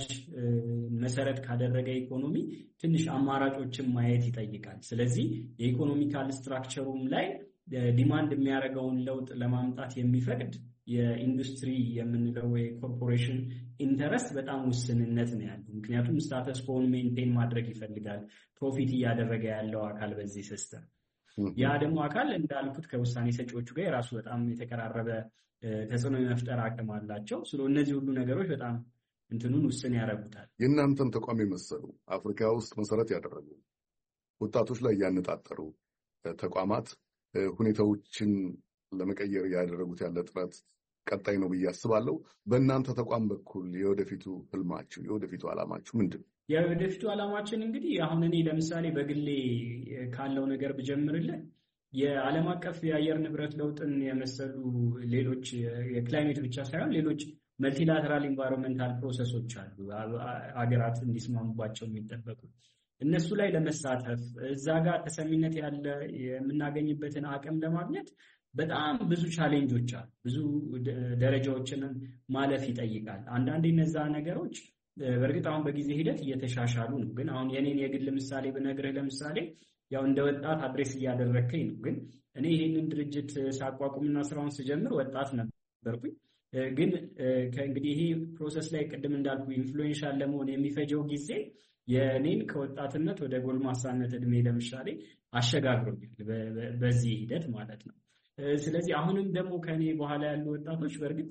መሰረት ካደረገ ኢኮኖሚ ትንሽ አማራጮችን ማየት ይጠይቃል። ስለዚህ የኢኮኖሚካል ስትራክቸሩም ላይ ዲማንድ የሚያደርገውን ለውጥ ለማምጣት የሚፈቅድ የኢንዱስትሪ የምንለው የኮርፖሬሽን ኢንተረስት በጣም ውስንነት ነው ያለው። ምክንያቱም ስታተስ ኮን ሜንቴን ማድረግ ይፈልጋል ፕሮፊት እያደረገ ያለው አካል በዚህ ሲስተም። ያ ደግሞ አካል እንዳልኩት ከውሳኔ ሰጪዎቹ ጋር የራሱ በጣም የተቀራረበ ተጽዕኖ የመፍጠር አቅም አላቸው። ስለ እነዚህ ሁሉ ነገሮች በጣም እንትኑን ውስን ያደርጉታል። የእናንተን ተቋም የመሰሉ አፍሪካ ውስጥ መሰረት ያደረጉ ወጣቶች ላይ ያነጣጠሩ ተቋማት ሁኔታዎችን ለመቀየር ያደረጉት ያለ ጥረት ቀጣይ ነው ብዬ አስባለሁ። በእናንተ ተቋም በኩል የወደፊቱ ህልማችሁ የወደፊቱ ዓላማችሁ ምንድን ነው? የወደፊቱ ዓላማችን እንግዲህ አሁን እኔ ለምሳሌ በግሌ ካለው ነገር ብጀምርልህ የዓለም አቀፍ የአየር ንብረት ለውጥን የመሰሉ ሌሎች የክላይሜት ብቻ ሳይሆን ሌሎች መልቲላተራል ኢንቫይሮንመንታል ፕሮሰሶች አሉ አገራት እንዲስማሙባቸው የሚጠበቁ እነሱ ላይ ለመሳተፍ እዛ ጋር ተሰሚነት ያለ የምናገኝበትን አቅም ለማግኘት በጣም ብዙ ቻሌንጆች አሉ። ብዙ ደረጃዎችን ማለፍ ይጠይቃል። አንዳንዴ እነዛ ነገሮች በእርግጥ አሁን በጊዜ ሂደት እየተሻሻሉ ነው። ግን አሁን የኔን የግል ምሳሌ ብነግርህ ለምሳሌ ያው እንደ ወጣት አድሬስ እያደረግከኝ ነው። ግን እኔ ይሄንን ድርጅት ሳቋቁምና ስራውን ስጀምር ወጣት ነበርኩኝ። ግን ከእንግዲህ ይሄ ፕሮሰስ ላይ ቅድም እንዳልኩ ኢንፍሉዌንሻል ለመሆን የሚፈጀው ጊዜ የኔን ከወጣትነት ወደ ጎልማሳነት እድሜ ለምሳሌ አሸጋግሮኛል በዚህ ሂደት ማለት ነው። ስለዚህ አሁንም ደግሞ ከኔ በኋላ ያሉ ወጣቶች በእርግጥ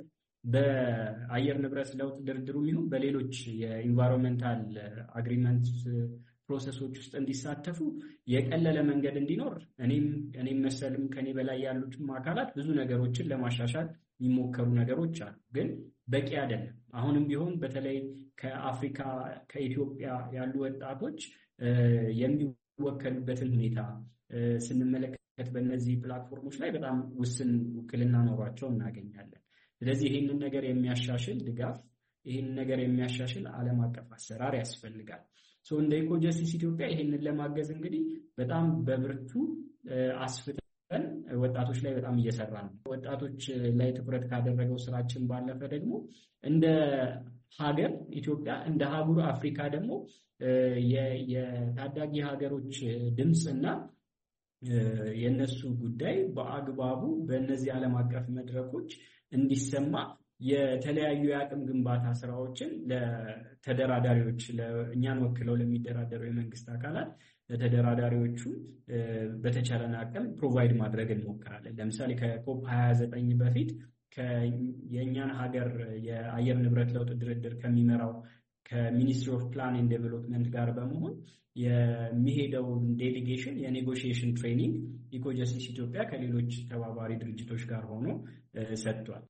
በአየር ንብረት ለውጥ ድርድሩ ይሁን በሌሎች የኢንቫይሮንመንታል አግሪመንት ፕሮሰሶች ውስጥ እንዲሳተፉ የቀለለ መንገድ እንዲኖር እኔም እኔም መሰልም ከኔ በላይ ያሉትም አካላት ብዙ ነገሮችን ለማሻሻል የሚሞከሩ ነገሮች አሉ። ግን በቂ አይደለም። አሁንም ቢሆን በተለይ ከአፍሪካ ከኢትዮጵያ ያሉ ወጣቶች የሚወከሉበትን ሁኔታ ስንመለከት በእነዚህ ፕላትፎርሞች ላይ በጣም ውስን ውክልና ኖሯቸው እናገኛለን። ስለዚህ ይህንን ነገር የሚያሻሽል ድጋፍ፣ ይህንን ነገር የሚያሻሽል ዓለም አቀፍ አሰራር ያስፈልጋል። እንደ ኢኮጀስቲስ ኢትዮጵያ ይህንን ለማገዝ እንግዲህ በጣም በብርቱ አስፍተን ወጣቶች ላይ በጣም እየሰራ ነው። ወጣቶች ላይ ትኩረት ካደረገው ስራችን ባለፈ ደግሞ እንደ ሀገር ኢትዮጵያ እንደ ሀገሩ አፍሪካ ደግሞ የታዳጊ ሀገሮች ድምፅና የነሱ ጉዳይ በአግባቡ በእነዚህ ዓለም አቀፍ መድረኮች እንዲሰማ የተለያዩ የአቅም ግንባታ ስራዎችን ለተደራዳሪዎች ለእኛን ወክለው ለሚደራደሩ የመንግስት አካላት ለተደራዳሪዎቹ በተቻለን አቅም ፕሮቫይድ ማድረግ እንሞክራለን። ለምሳሌ ከኮፕ ሀያ ዘጠኝ በፊት የእኛን ሀገር የአየር ንብረት ለውጥ ድርድር ከሚመራው ከሚኒስትሪ ኦፍ ፕላን ኤንድ ዴቨሎፕመንት ጋር በመሆን የሚሄደውን ዴሊጌሽን የኔጎሽዬሽን ትሬኒንግ ኢኮጀስቲስ ኢትዮጵያ ከሌሎች ተባባሪ ድርጅቶች ጋር ሆኖ ሰጥቷል።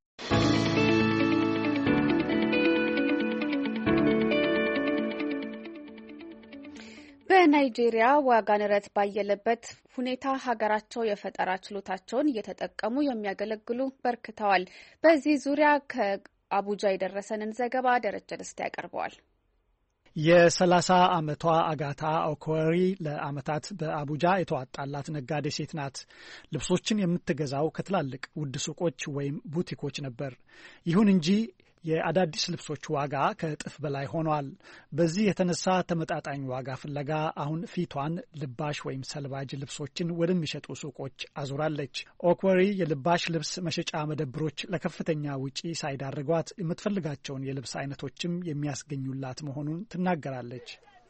በናይጄሪያ ዋጋ ንረት ባየለበት ሁኔታ ሀገራቸው የፈጠራ ችሎታቸውን እየተጠቀሙ የሚያገለግሉ በርክተዋል። በዚህ ዙሪያ ከአቡጃ የደረሰንን ዘገባ ደረጀ ደስታ ያቀርበዋል። የሰላሳ ዓመቷ አጋታ ኦኮሪ ለዓመታት በአቡጃ የተዋጣላት ነጋዴ ሴት ናት። ልብሶችን የምትገዛው ከትላልቅ ውድ ሱቆች ወይም ቡቲኮች ነበር። ይሁን እንጂ የአዳዲስ ልብሶች ዋጋ ከእጥፍ በላይ ሆኗል። በዚህ የተነሳ ተመጣጣኝ ዋጋ ፍለጋ አሁን ፊቷን ልባሽ ወይም ሰልባጅ ልብሶችን ወደሚሸጡ ሱቆች አዙራለች። ኦክወሪ የልባሽ ልብስ መሸጫ መደብሮች ለከፍተኛ ውጪ ሳይዳርጓት የምትፈልጋቸውን የልብስ አይነቶችም የሚያስገኙላት መሆኑን ትናገራለች።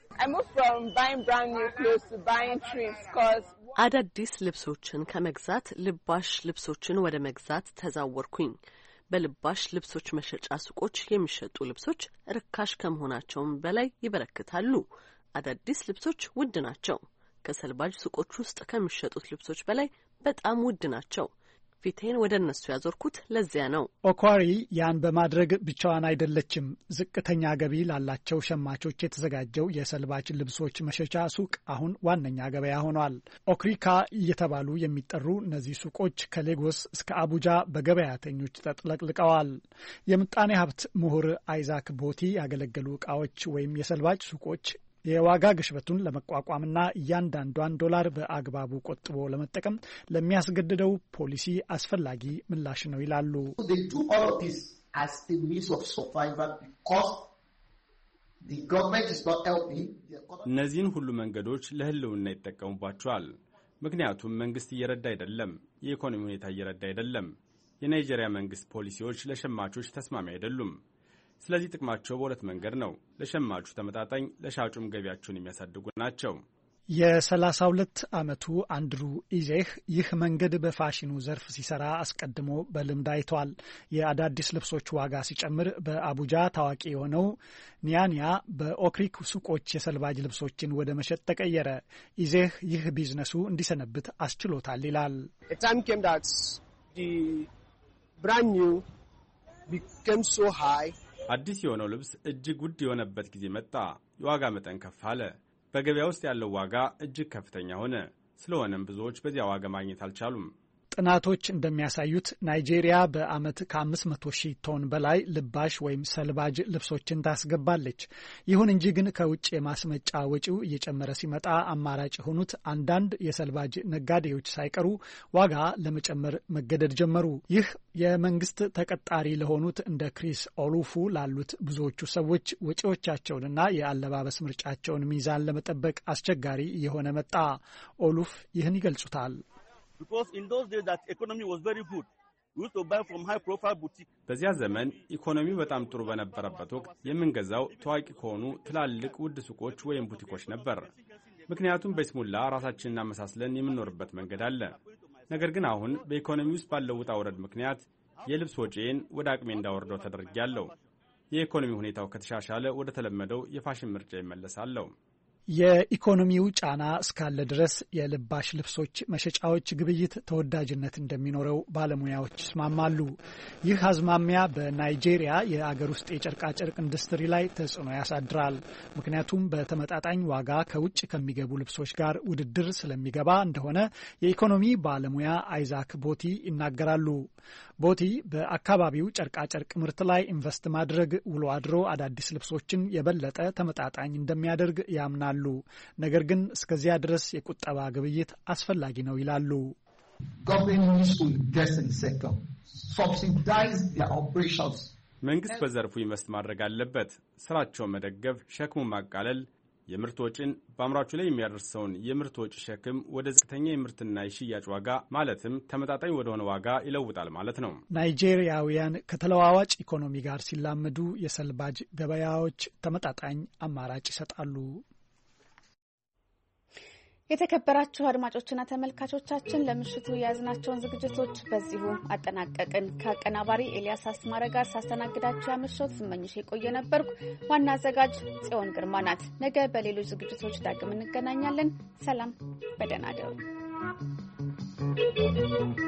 አዳዲስ ልብሶችን ከመግዛት ልባሽ ልብሶችን ወደ መግዛት ተዛወርኩኝ። በልባሽ ልብሶች መሸጫ ሱቆች የሚሸጡ ልብሶች ርካሽ ከመሆናቸውም በላይ ይበረክታሉ። አዳዲስ ልብሶች ውድ ናቸው። ከሰልባጅ ሱቆች ውስጥ ከሚሸጡት ልብሶች በላይ በጣም ውድ ናቸው። ፊቴን ወደ እነሱ ያዞርኩት ለዚያ ነው። ኦኳሪ ያን በማድረግ ብቻዋን አይደለችም። ዝቅተኛ ገቢ ላላቸው ሸማቾች የተዘጋጀው የሰልባጅ ልብሶች መሸጫ ሱቅ አሁን ዋነኛ ገበያ ሆኗል። ኦክሪካ እየተባሉ የሚጠሩ እነዚህ ሱቆች ከሌጎስ እስከ አቡጃ በገበያተኞች ተጥለቅልቀዋል። የምጣኔ ሀብት ምሁር አይዛክ ቦቲ ያገለገሉ እቃዎች ወይም የሰልባጅ ሱቆች የዋጋ ግሽበቱን ለመቋቋምና እያንዳንዷን ዶላር በአግባቡ ቆጥቦ ለመጠቀም ለሚያስገድደው ፖሊሲ አስፈላጊ ምላሽ ነው ይላሉ። እነዚህን ሁሉ መንገዶች ለሕልውና ይጠቀሙባቸዋል። ምክንያቱም መንግስት እየረዳ አይደለም፣ የኢኮኖሚ ሁኔታ እየረዳ አይደለም። የናይጄሪያ መንግስት ፖሊሲዎች ለሸማቾች ተስማሚ አይደሉም። ስለዚህ ጥቅማቸው በሁለት መንገድ ነው። ለሸማቹ ተመጣጣኝ፣ ለሻጩም ገቢያቸውን የሚያሳድጉ ናቸው። የሰላሳ ሁለት ዓመቱ አንድሩ ኢዜህ ይህ መንገድ በፋሽኑ ዘርፍ ሲሰራ አስቀድሞ በልምድ አይቷል። የአዳዲስ ልብሶች ዋጋ ሲጨምር በአቡጃ ታዋቂ የሆነው ኒያኒያ በኦክሪክ ሱቆች የሰልባጅ ልብሶችን ወደ መሸጥ ተቀየረ። ኢዜህ ይህ ቢዝነሱ እንዲሰነብት አስችሎታል ይላል። አዲስ የሆነው ልብስ እጅግ ውድ የሆነበት ጊዜ መጣ። የዋጋ መጠን ከፍ አለ። በገበያ ውስጥ ያለው ዋጋ እጅግ ከፍተኛ ሆነ። ስለሆነም ብዙዎች በዚያ ዋጋ ማግኘት አልቻሉም። ጥናቶች እንደሚያሳዩት ናይጄሪያ በዓመት ከአምስት መቶ ሺህ ቶን በላይ ልባሽ ወይም ሰልባጅ ልብሶችን ታስገባለች። ይሁን እንጂ ግን ከውጭ የማስመጫ ወጪው እየጨመረ ሲመጣ አማራጭ የሆኑት አንዳንድ የሰልባጅ ነጋዴዎች ሳይቀሩ ዋጋ ለመጨመር መገደድ ጀመሩ። ይህ የመንግስት ተቀጣሪ ለሆኑት እንደ ክሪስ ኦሉፉ ላሉት ብዙዎቹ ሰዎች ወጪዎቻቸውንና የአለባበስ ምርጫቸውን ሚዛን ለመጠበቅ አስቸጋሪ እየሆነ መጣ። ኦሉፍ ይህን ይገልጹታል። በዚያ ዘመን ኢኮኖሚው በጣም ጥሩ በነበረበት ወቅት የምንገዛው ታዋቂ ከሆኑ ትላልቅ ውድ ሱቆች ወይም ቡቲኮች ነበር። ምክንያቱም በስሙላ ራሳችንን አመሳስለን የምንኖርበት መንገድ አለ። ነገር ግን አሁን በኢኮኖሚ ውስጥ ባለው ውጣ ውረድ ምክንያት የልብስ ወጪን ወደ አቅሜ እንዳወርደው ተደርጊያለሁ። የኢኮኖሚ ሁኔታው ከተሻሻለ ወደ ተለመደው የፋሽን ምርጫ ይመለሳለሁ። የኢኮኖሚው ጫና እስካለ ድረስ የልባሽ ልብሶች መሸጫዎች ግብይት ተወዳጅነት እንደሚኖረው ባለሙያዎች ይስማማሉ። ይህ አዝማሚያ በናይጄሪያ የአገር ውስጥ የጨርቃጨርቅ ኢንዱስትሪ ላይ ተጽዕኖ ያሳድራል። ምክንያቱም በተመጣጣኝ ዋጋ ከውጭ ከሚገቡ ልብሶች ጋር ውድድር ስለሚገባ እንደሆነ የኢኮኖሚ ባለሙያ አይዛክ ቦቲ ይናገራሉ። ቦቲ በአካባቢው ጨርቃጨርቅ ምርት ላይ ኢንቨስት ማድረግ ውሎ አድሮ አዳዲስ ልብሶችን የበለጠ ተመጣጣኝ እንደሚያደርግ ያምናሉ። ነገር ግን እስከዚያ ድረስ የቁጠባ ግብይት አስፈላጊ ነው ይላሉ። Government needs to invest in the sector, subsidize their operations. መንግስት በዘርፉ ኢንቨስት ማድረግ አለበት። ስራቸውን መደገፍ፣ ሸክሙን ማቃለል፣ የምርት ወጪን በአምራቹ ላይ የሚያደርሰውን የምርት ወጪ ሸክም ወደ ዝቅተኛ የምርትና የሽያጭ ዋጋ ማለትም ተመጣጣኝ ወደሆነ ዋጋ ይለውጣል ማለት ነው። ናይጄሪያውያን ከተለዋዋጭ ኢኮኖሚ ጋር ሲላመዱ የሰልባጅ ገበያዎች ተመጣጣኝ አማራጭ ይሰጣሉ። የተከበራችሁ አድማጮችና ተመልካቾቻችን ለምሽቱ የያዝናቸውን ዝግጅቶች በዚሁ አጠናቀቅን። ከአቀናባሪ ኤልያስ አስማረ ጋር ሳስተናግዳችሁ ያመሸሁት ስመኝሽ የቆየ ነበርኩ። ዋና አዘጋጅ ጽዮን ግርማ ናት። ነገ በሌሎች ዝግጅቶች ዳግም እንገናኛለን። ሰላም፣ በደህና እደሩ።